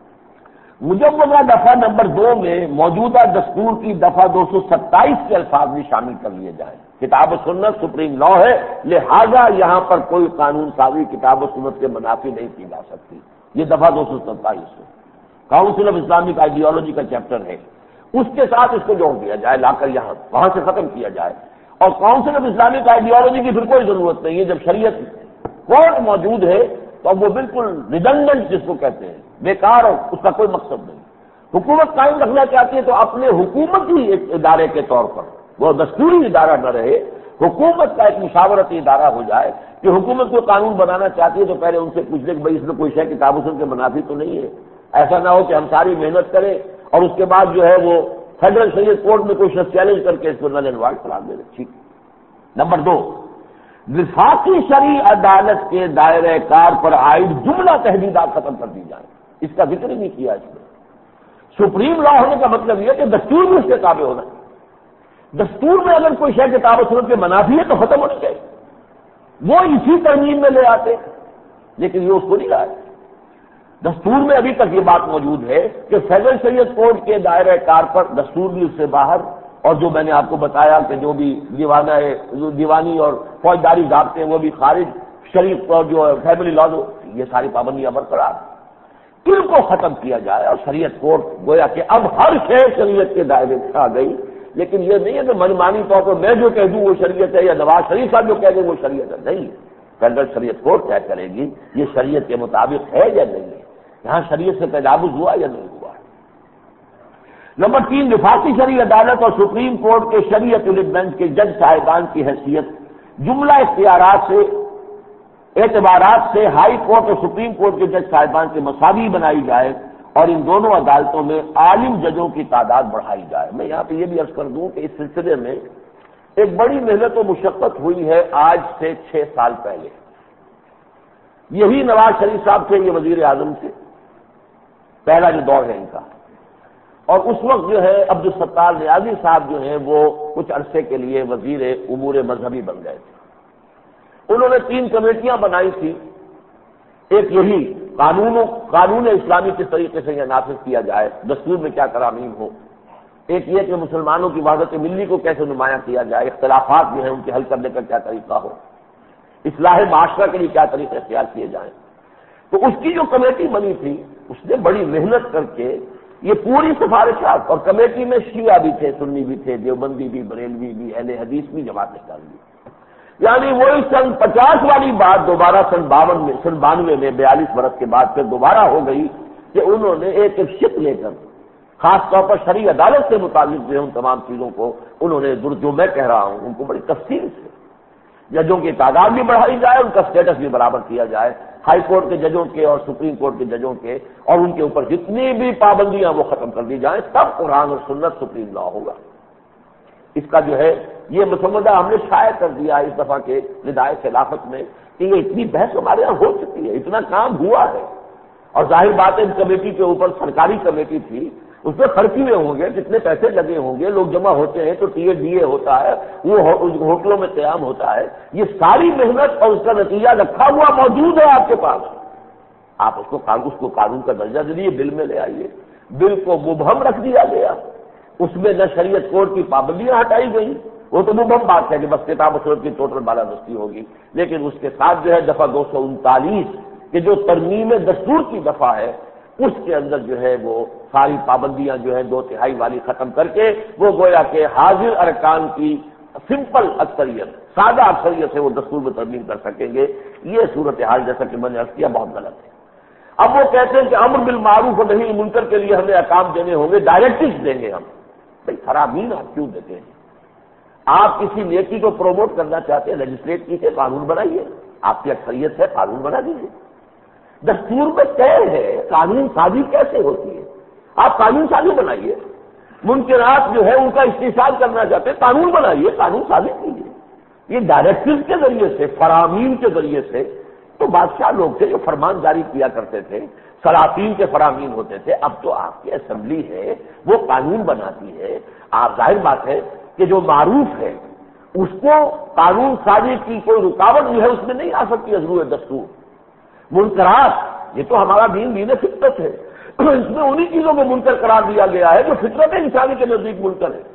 مجودہ دفعہ نمبر 2 میں موجودہ دستور کی دفعہ 227 کے الفاظ بھی شامل کر لیے جائیں۔ کتاب و سنت سپریم لا ہے، لہذا یہاں پر کوئی قانون سازی کتاب و سنت کے منافی نہیں کی جا سکتی، یہ دفعہ 227 ہے، کاؤنسل آف اسلامک آئیڈیالوجی کا چیپٹر ہے، اس کے ساتھ اس کو جوڑ دیا جائے، لا کر یہاں وہاں سے ختم کیا جائے۔ اور کاؤنسل آف اسلامک آئیڈیالوجی کی پھر کوئی ضرورت نہیں ہے، جب شریعت کورٹ موجود ہے تو اب وہ بالکل ریڈنڈنٹ جس کو کہتے ہیں، بیکار، اور اس کا کوئی مقصد نہیں۔ حکومت قائم رکھنا چاہتی ہے تو اپنے حکومتی ایک ادارے کے طور پر، وہ دستوری ادارہ نہ رہے، حکومت کا ایک مشاورتی ادارہ ہو جائے کہ حکومت کو قانون بنانا چاہتی ہے تو پہلے ان سے پوچھ لے کہ بھائی اس میں کوئی شے کتاب و سنت کے منافی تو نہیں ہے۔ ایسا نہ ہو کہ ہم ساری محنت کریں اور اس کے بعد جو ہے وہ فیڈرل شریعت کورٹ میں کوئی شخص چیلنج کر کے اس کو نل اینڈ وائڈ قرار دے دے۔ ٹھیک۔ نمبر 2 وفاقی شرعی عدالت کے دائرہ کار پر عائد جملہ تحدیدات ختم کر دی جائیں، اس کا ذکر ہی نہیں کیا اس میں۔ سپریم لا ہونے کا مطلب یہ ہے کہ دستور میں اس کے تابع ہونا، دستور میں اگر کوئی شے کتاب و سنت کے منافی ہے تو ختم ہونی چاہیے، وہ اسی ترمیم میں لے آتے، لیکن یہ اس کو نہیں لائے۔ دستور میں ابھی تک یہ بات موجود ہے کہ فیڈرل شریعت کورٹ کے دائرہ کار پر دستور بھی اس سے باہر، اور جو میں نے آپ کو بتایا کہ جو بھی دیوانی اور فوجداری ضابطے ہیں وہ بھی خارج، شریف اور جو فیملی لاز، یہ ساری پابندیاں برقرار، ان کو ختم کیا جائے۔ اور شریعت کورٹ گویا کہ اب ہر شے شریعت کے دائرے میں آ گئی، لیکن یہ نہیں ہے کہ منمانی طور پر میں جو کہہ دوں وہ شریعت ہے، یا نواز شریف صاحب جو کہہ دیں وہ شریعت ہے، نہیں، فیڈرل شریعت کورٹ طے کرے گی یہ شریعت کے مطابق ہے یا نہیں ہے، یہاں شریعت سے تجاوز ہوا یا نہیں ہوا۔ نمبر 3 وفاقی شرعی عدالت اور سپریم کورٹ کے شریعت بینچ کے جج صاحبان کی حیثیت جملہ اعتبارات سے ہائی کورٹ اور سپریم کورٹ کے جج صاحبان کے مساوی بنائی جائے، اور ان دونوں عدالتوں میں عالم ججوں کی تعداد بڑھائی جائے۔ میں یہاں پہ یہ بھی عرض کر دوں کہ اس سلسلے میں ایک بڑی محنت و مشقت ہوئی ہے آج سے 6 سال پہلے، یہی نواز شریف صاحب تھے، یہ وزیر اعظم تھے، پہلا جو دور ہے ان کا. اور اس وقت جو ہے عبدالستار نیازی صاحب جو ہیں وہ کچھ عرصے کے لیے وزیر امور مذہبی بن گئے تھے. انہوں نے 3 کمیٹیاں بنائی تھی. ایک یہی قانون اسلامی کس طریقے سے یہ نافذ کیا جائے، دستور میں کیا ترامیم ہو. ایک یہ کہ مسلمانوں کی وحدت ملی کو کیسے نمایاں کیا جائے، اختلافات جو ہیں ان کے حل کرنے کا کیا طریقہ ہو، اصلاح معاشرہ کے لیے کیا طریقے اختیار کیے جائیں. تو اس کی جو کمیٹی بنی تھی اس نے بڑی محنت کر کے یہ پوری سفارشات، اور کمیٹی میں شیعہ بھی تھے، سنی بھی تھے، دیوبندی بھی، بریلوی بھی، اہل حدیث بھی، جماعت اسلامی بھی. یعنی وہی سن 50 والی بات دوبارہ سن 92 میں 42 برس کے بعد پھر دوبارہ ہو گئی کہ انہوں نے ایک شک لے کر خاص طور پر شرعی عدالت سے متعلق جو ہے ان تمام چیزوں کو انہوں نے جو میں کہہ رہا ہوں ان کو بڑی تفصیل سے ججوں کی تعداد بھی بڑھائی جائے، ان کا اسٹیٹس بھی برابر کیا جائے، ہائی کورٹ کے ججوں کے اور سپریم کورٹ کے ججوں کے، اور ان کے اوپر جتنی بھی پابندیاں وہ ختم کر دی جائیں، تب قرآن اور سنت سپریم لا ہوگا. اس کا جو ہے یہ مسودہ ہم نے شائع کر دیا اس دفعہ کے ندائے خلافت میں کہ یہ اتنی بحث ہمارے یہاں ہو چکی ہے، اتنا کام ہوا ہے. اور ظاہر بات ہے اس کمیٹی کے اوپر سرکاری کمیٹی تھی، اس میں خرچی ہوئے ہوں گے، کتنے پیسے لگے ہوں گے، لوگ جمع ہوتے ہیں تو ٹی اے ڈی اے ہوتا ہے، وہ ہوٹلوں میں قیام ہوتا ہے. یہ ساری محنت اور اس کا نتیجہ رکھا ہوا موجود ہے آپ کے پاس. آپ اس کو قانون کا درجہ دے دیے، بل میں لے آئیے. بل کو مبہم رکھ دیا گیا، اس میں نہ شریعت کوڈ کی پابندیاں ہٹائی گئی، وہ تو مبہم بات ہے کہ بس کتاب و سنت کی ٹوٹل بالادستی ہوگی. لیکن اس کے ساتھ جو ہے دفعہ 239 کہ جو ترمیم دستور کی دفعہ ہے اس کے اندر جو ہے وہ ساری پابندیاں جو ہے 2/3 والی ختم کر کے وہ گویا کہ حاضر ارکان کی سمپل اکثریت، سادہ اکثریت سے وہ دستور میں ترمیم کر سکیں گے. یہ صورتحال جیسا کہ میں نے عرض کیا بہت غلط ہے. اب وہ کہتے ہیں کہ امر بالمعروف و نہی عن المنکر کے لیے ہمیں احکام دینے ہوں گے، ڈائریکٹیوز دیں گے ہم. بھائی فرامین آپ کیوں دیتے ہیں؟ آپ کسی نیکی کو پروموٹ کرنا چاہتے ہیں، لیجسلیٹ کیجیے، قانون بنائیے، آپ کی اکثریت ہے، قانون بنا دیجیے. دستور میں طے ہے، قانون سازی کیسے ہوتی ہے؟ آپ قانون سازی بنائیے. منکرات جو ہے ان کا استحصال کرنا چاہتے ہیں، قانون بنائیے، قانون سازی کیجیے. یہ ڈائریکٹیو کے ذریعے سے، فرامین کے ذریعے سے تو بادشاہ لوگ تھے جو فرمان جاری کیا کرتے تھے، سلاطین کے فرامین ہوتے تھے. اب تو آپ کی اسمبلی ہے وہ قانون بناتی ہے. آپ ظاہر بات ہے کہ جو معروف ہے اس کو قانون سازی کی کوئی رکاوٹ جو ہے اس میں نہیں آ سکتی عضو دستور. منکرات یہ تو ہمارا دین فطرت ہے، اس میں انہی چیزوں کو منکر قرار دیا گیا ہے جو فطرت انسانی کے نزدیک منکر ہے.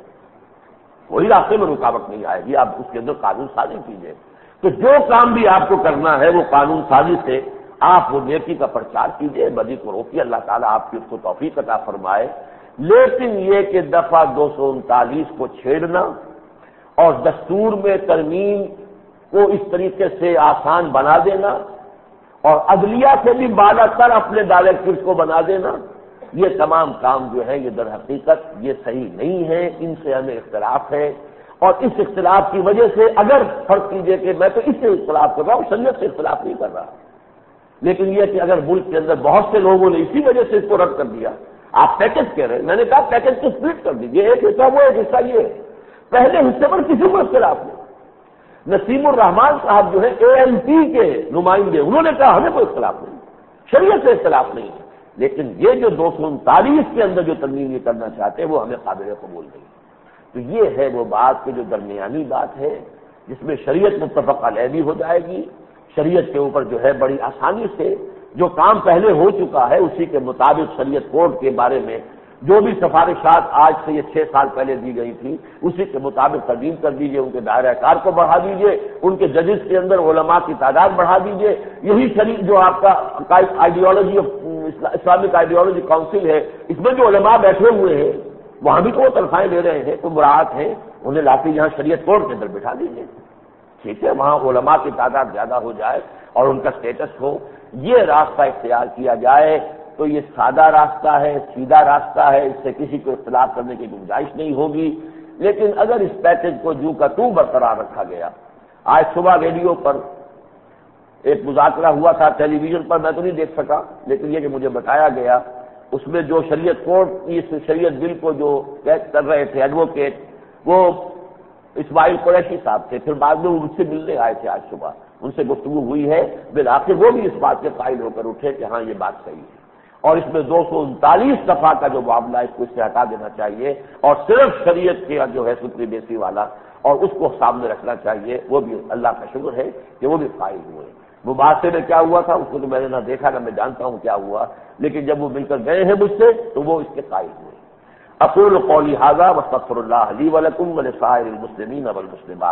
وہی راستے میں رکاوٹ نہیں آئے گی، آپ اس کے اندر قانون سازی کیجیے. تو جو کام بھی آپ کو کرنا ہے وہ قانون سازی سے آپ وہ نیکی کا پرچار کیجیے، بدی کو روکیے. اللہ تعالیٰ آپ کی اس کو توفیق عطا فرمائے. لیکن یہ کہ دفعہ 239 کو چھیڑنا اور دستور میں ترمیم کو اس طریقے سے آسان بنا دینا اور عدلیہ سے بھی بالا تر اپنے ڈائریکٹرز کو بنا دینا، یہ تمام کام جو ہے یہ در حقیقت یہ صحیح نہیں ہے. ان سے ہمیں اختلاف ہے، اور اس اختلاف کی وجہ سے اگر فرض کیجئے کہ میں تو اس سے اختلاف کر رہا ہوں، شریعت سے اختلاف نہیں کر رہا، لیکن یہ کہ اگر ملک کے اندر بہت سے لوگوں نے اسی وجہ سے اس کو رد کر دیا. آپ پیکج کہہ رہے ہیں، میں نے کہا پیکج کو سپلٹ کر دیجیے، ایک حصہ وہ ایک حصہ یہ. پہلے حصے پر کسی کو اختلاف نہیں. نسیم الرحمان صاحب جو ہے ANP کے نمائندے، انہوں نے کہا ہمیں کوئی اختلاف نہیں، شریعت سے اختلاف نہیں ہے. لیکن یہ جو 239 کے اندر جو ترمیم یہ کرنا چاہتے ہیں وہ ہمیں قابل قبول نہیں. تو یہ ہے وہ بات کہ جو درمیانی بات ہے جس میں شریعت متفق علیہ بھی ہو جائے گی، شریعت کے اوپر جو ہے بڑی آسانی سے جو کام پہلے ہو چکا ہے اسی کے مطابق شریعت کوڈ کے بارے میں جو بھی سفارشات آج سے یہ 6 سال پہلے دی گئی تھی اسی کے مطابق ترمیم کر دیجئے. ان کے دائرہ کار کو بڑھا دیجئے، ان کے ججز کے اندر علماء کی تعداد بڑھا دیجئے. یہی شریعت جو آپ کا آئیڈیالوجی اسلامک آئیڈیالوجی کاؤنسل ہے، اس میں جو علماء بیٹھے ہوئے ہیں وہاں بھی تو وہ تنخواہیں لے رہے ہیں، کوئی مراعات ہیں، انہیں لا کے یہاں شریعت کوڈ کے اندر بٹھا دیجئے. ٹھیک ہے، وہاں علماء کی تعداد زیادہ ہو جائے اور ان کا اسٹیٹس ہو. یہ راستہ اختیار کیا جائے تو یہ سادہ راستہ ہے، سیدھا راستہ ہے، اس سے کسی کو اختلاف کرنے کی گنجائش نہیں ہوگی. لیکن اگر اس پیکج کو جو کا تو برقرار رکھا گیا، آج صبح ریڈیو پر ایک مذاکرہ ہوا تھا، ٹیلی ویژن پر میں تو نہیں دیکھ سکا، لیکن یہ کہ مجھے بتایا گیا اس میں جو شریعت کوڈ اس شریعت بل کو جو کر رہے تھے ایڈوکیٹ، وہ اسماعیل قریشی صاحب تھے، پھر بعد میں وہ مجھ سے ملنے آئے تھے آج صبح، ان سے گفتگو ہوئی ہے، بالآخر وہ بھی اس بات کے قائل ہو کر اٹھے کہ ہاں یہ بات صحیح ہے، اور اس میں 239 دفعہ کا جو معاملہ ہے اس کو اس سے ہٹا دینا چاہیے، اور صرف شریعت کے جو ہے سپریمیسی والا اور اس کو سامنے رکھنا چاہیے۔ وہ بھی اللہ کا شکر ہے کہ وہ بھی قائل ہوئے۔ مباحثے میں کیا ہوا تھا اس کو تو میں نے نہ دیکھا نہ میں جانتا ہوں کیا ہوا، لیکن جب وہ مل کر گئے ہیں مجھ سے تو وہ اس کے قائل ہوئے۔ اقول قولی ھذا واستغفر اللہ لی ولکم ولسائر المسلمین والمسلمات۔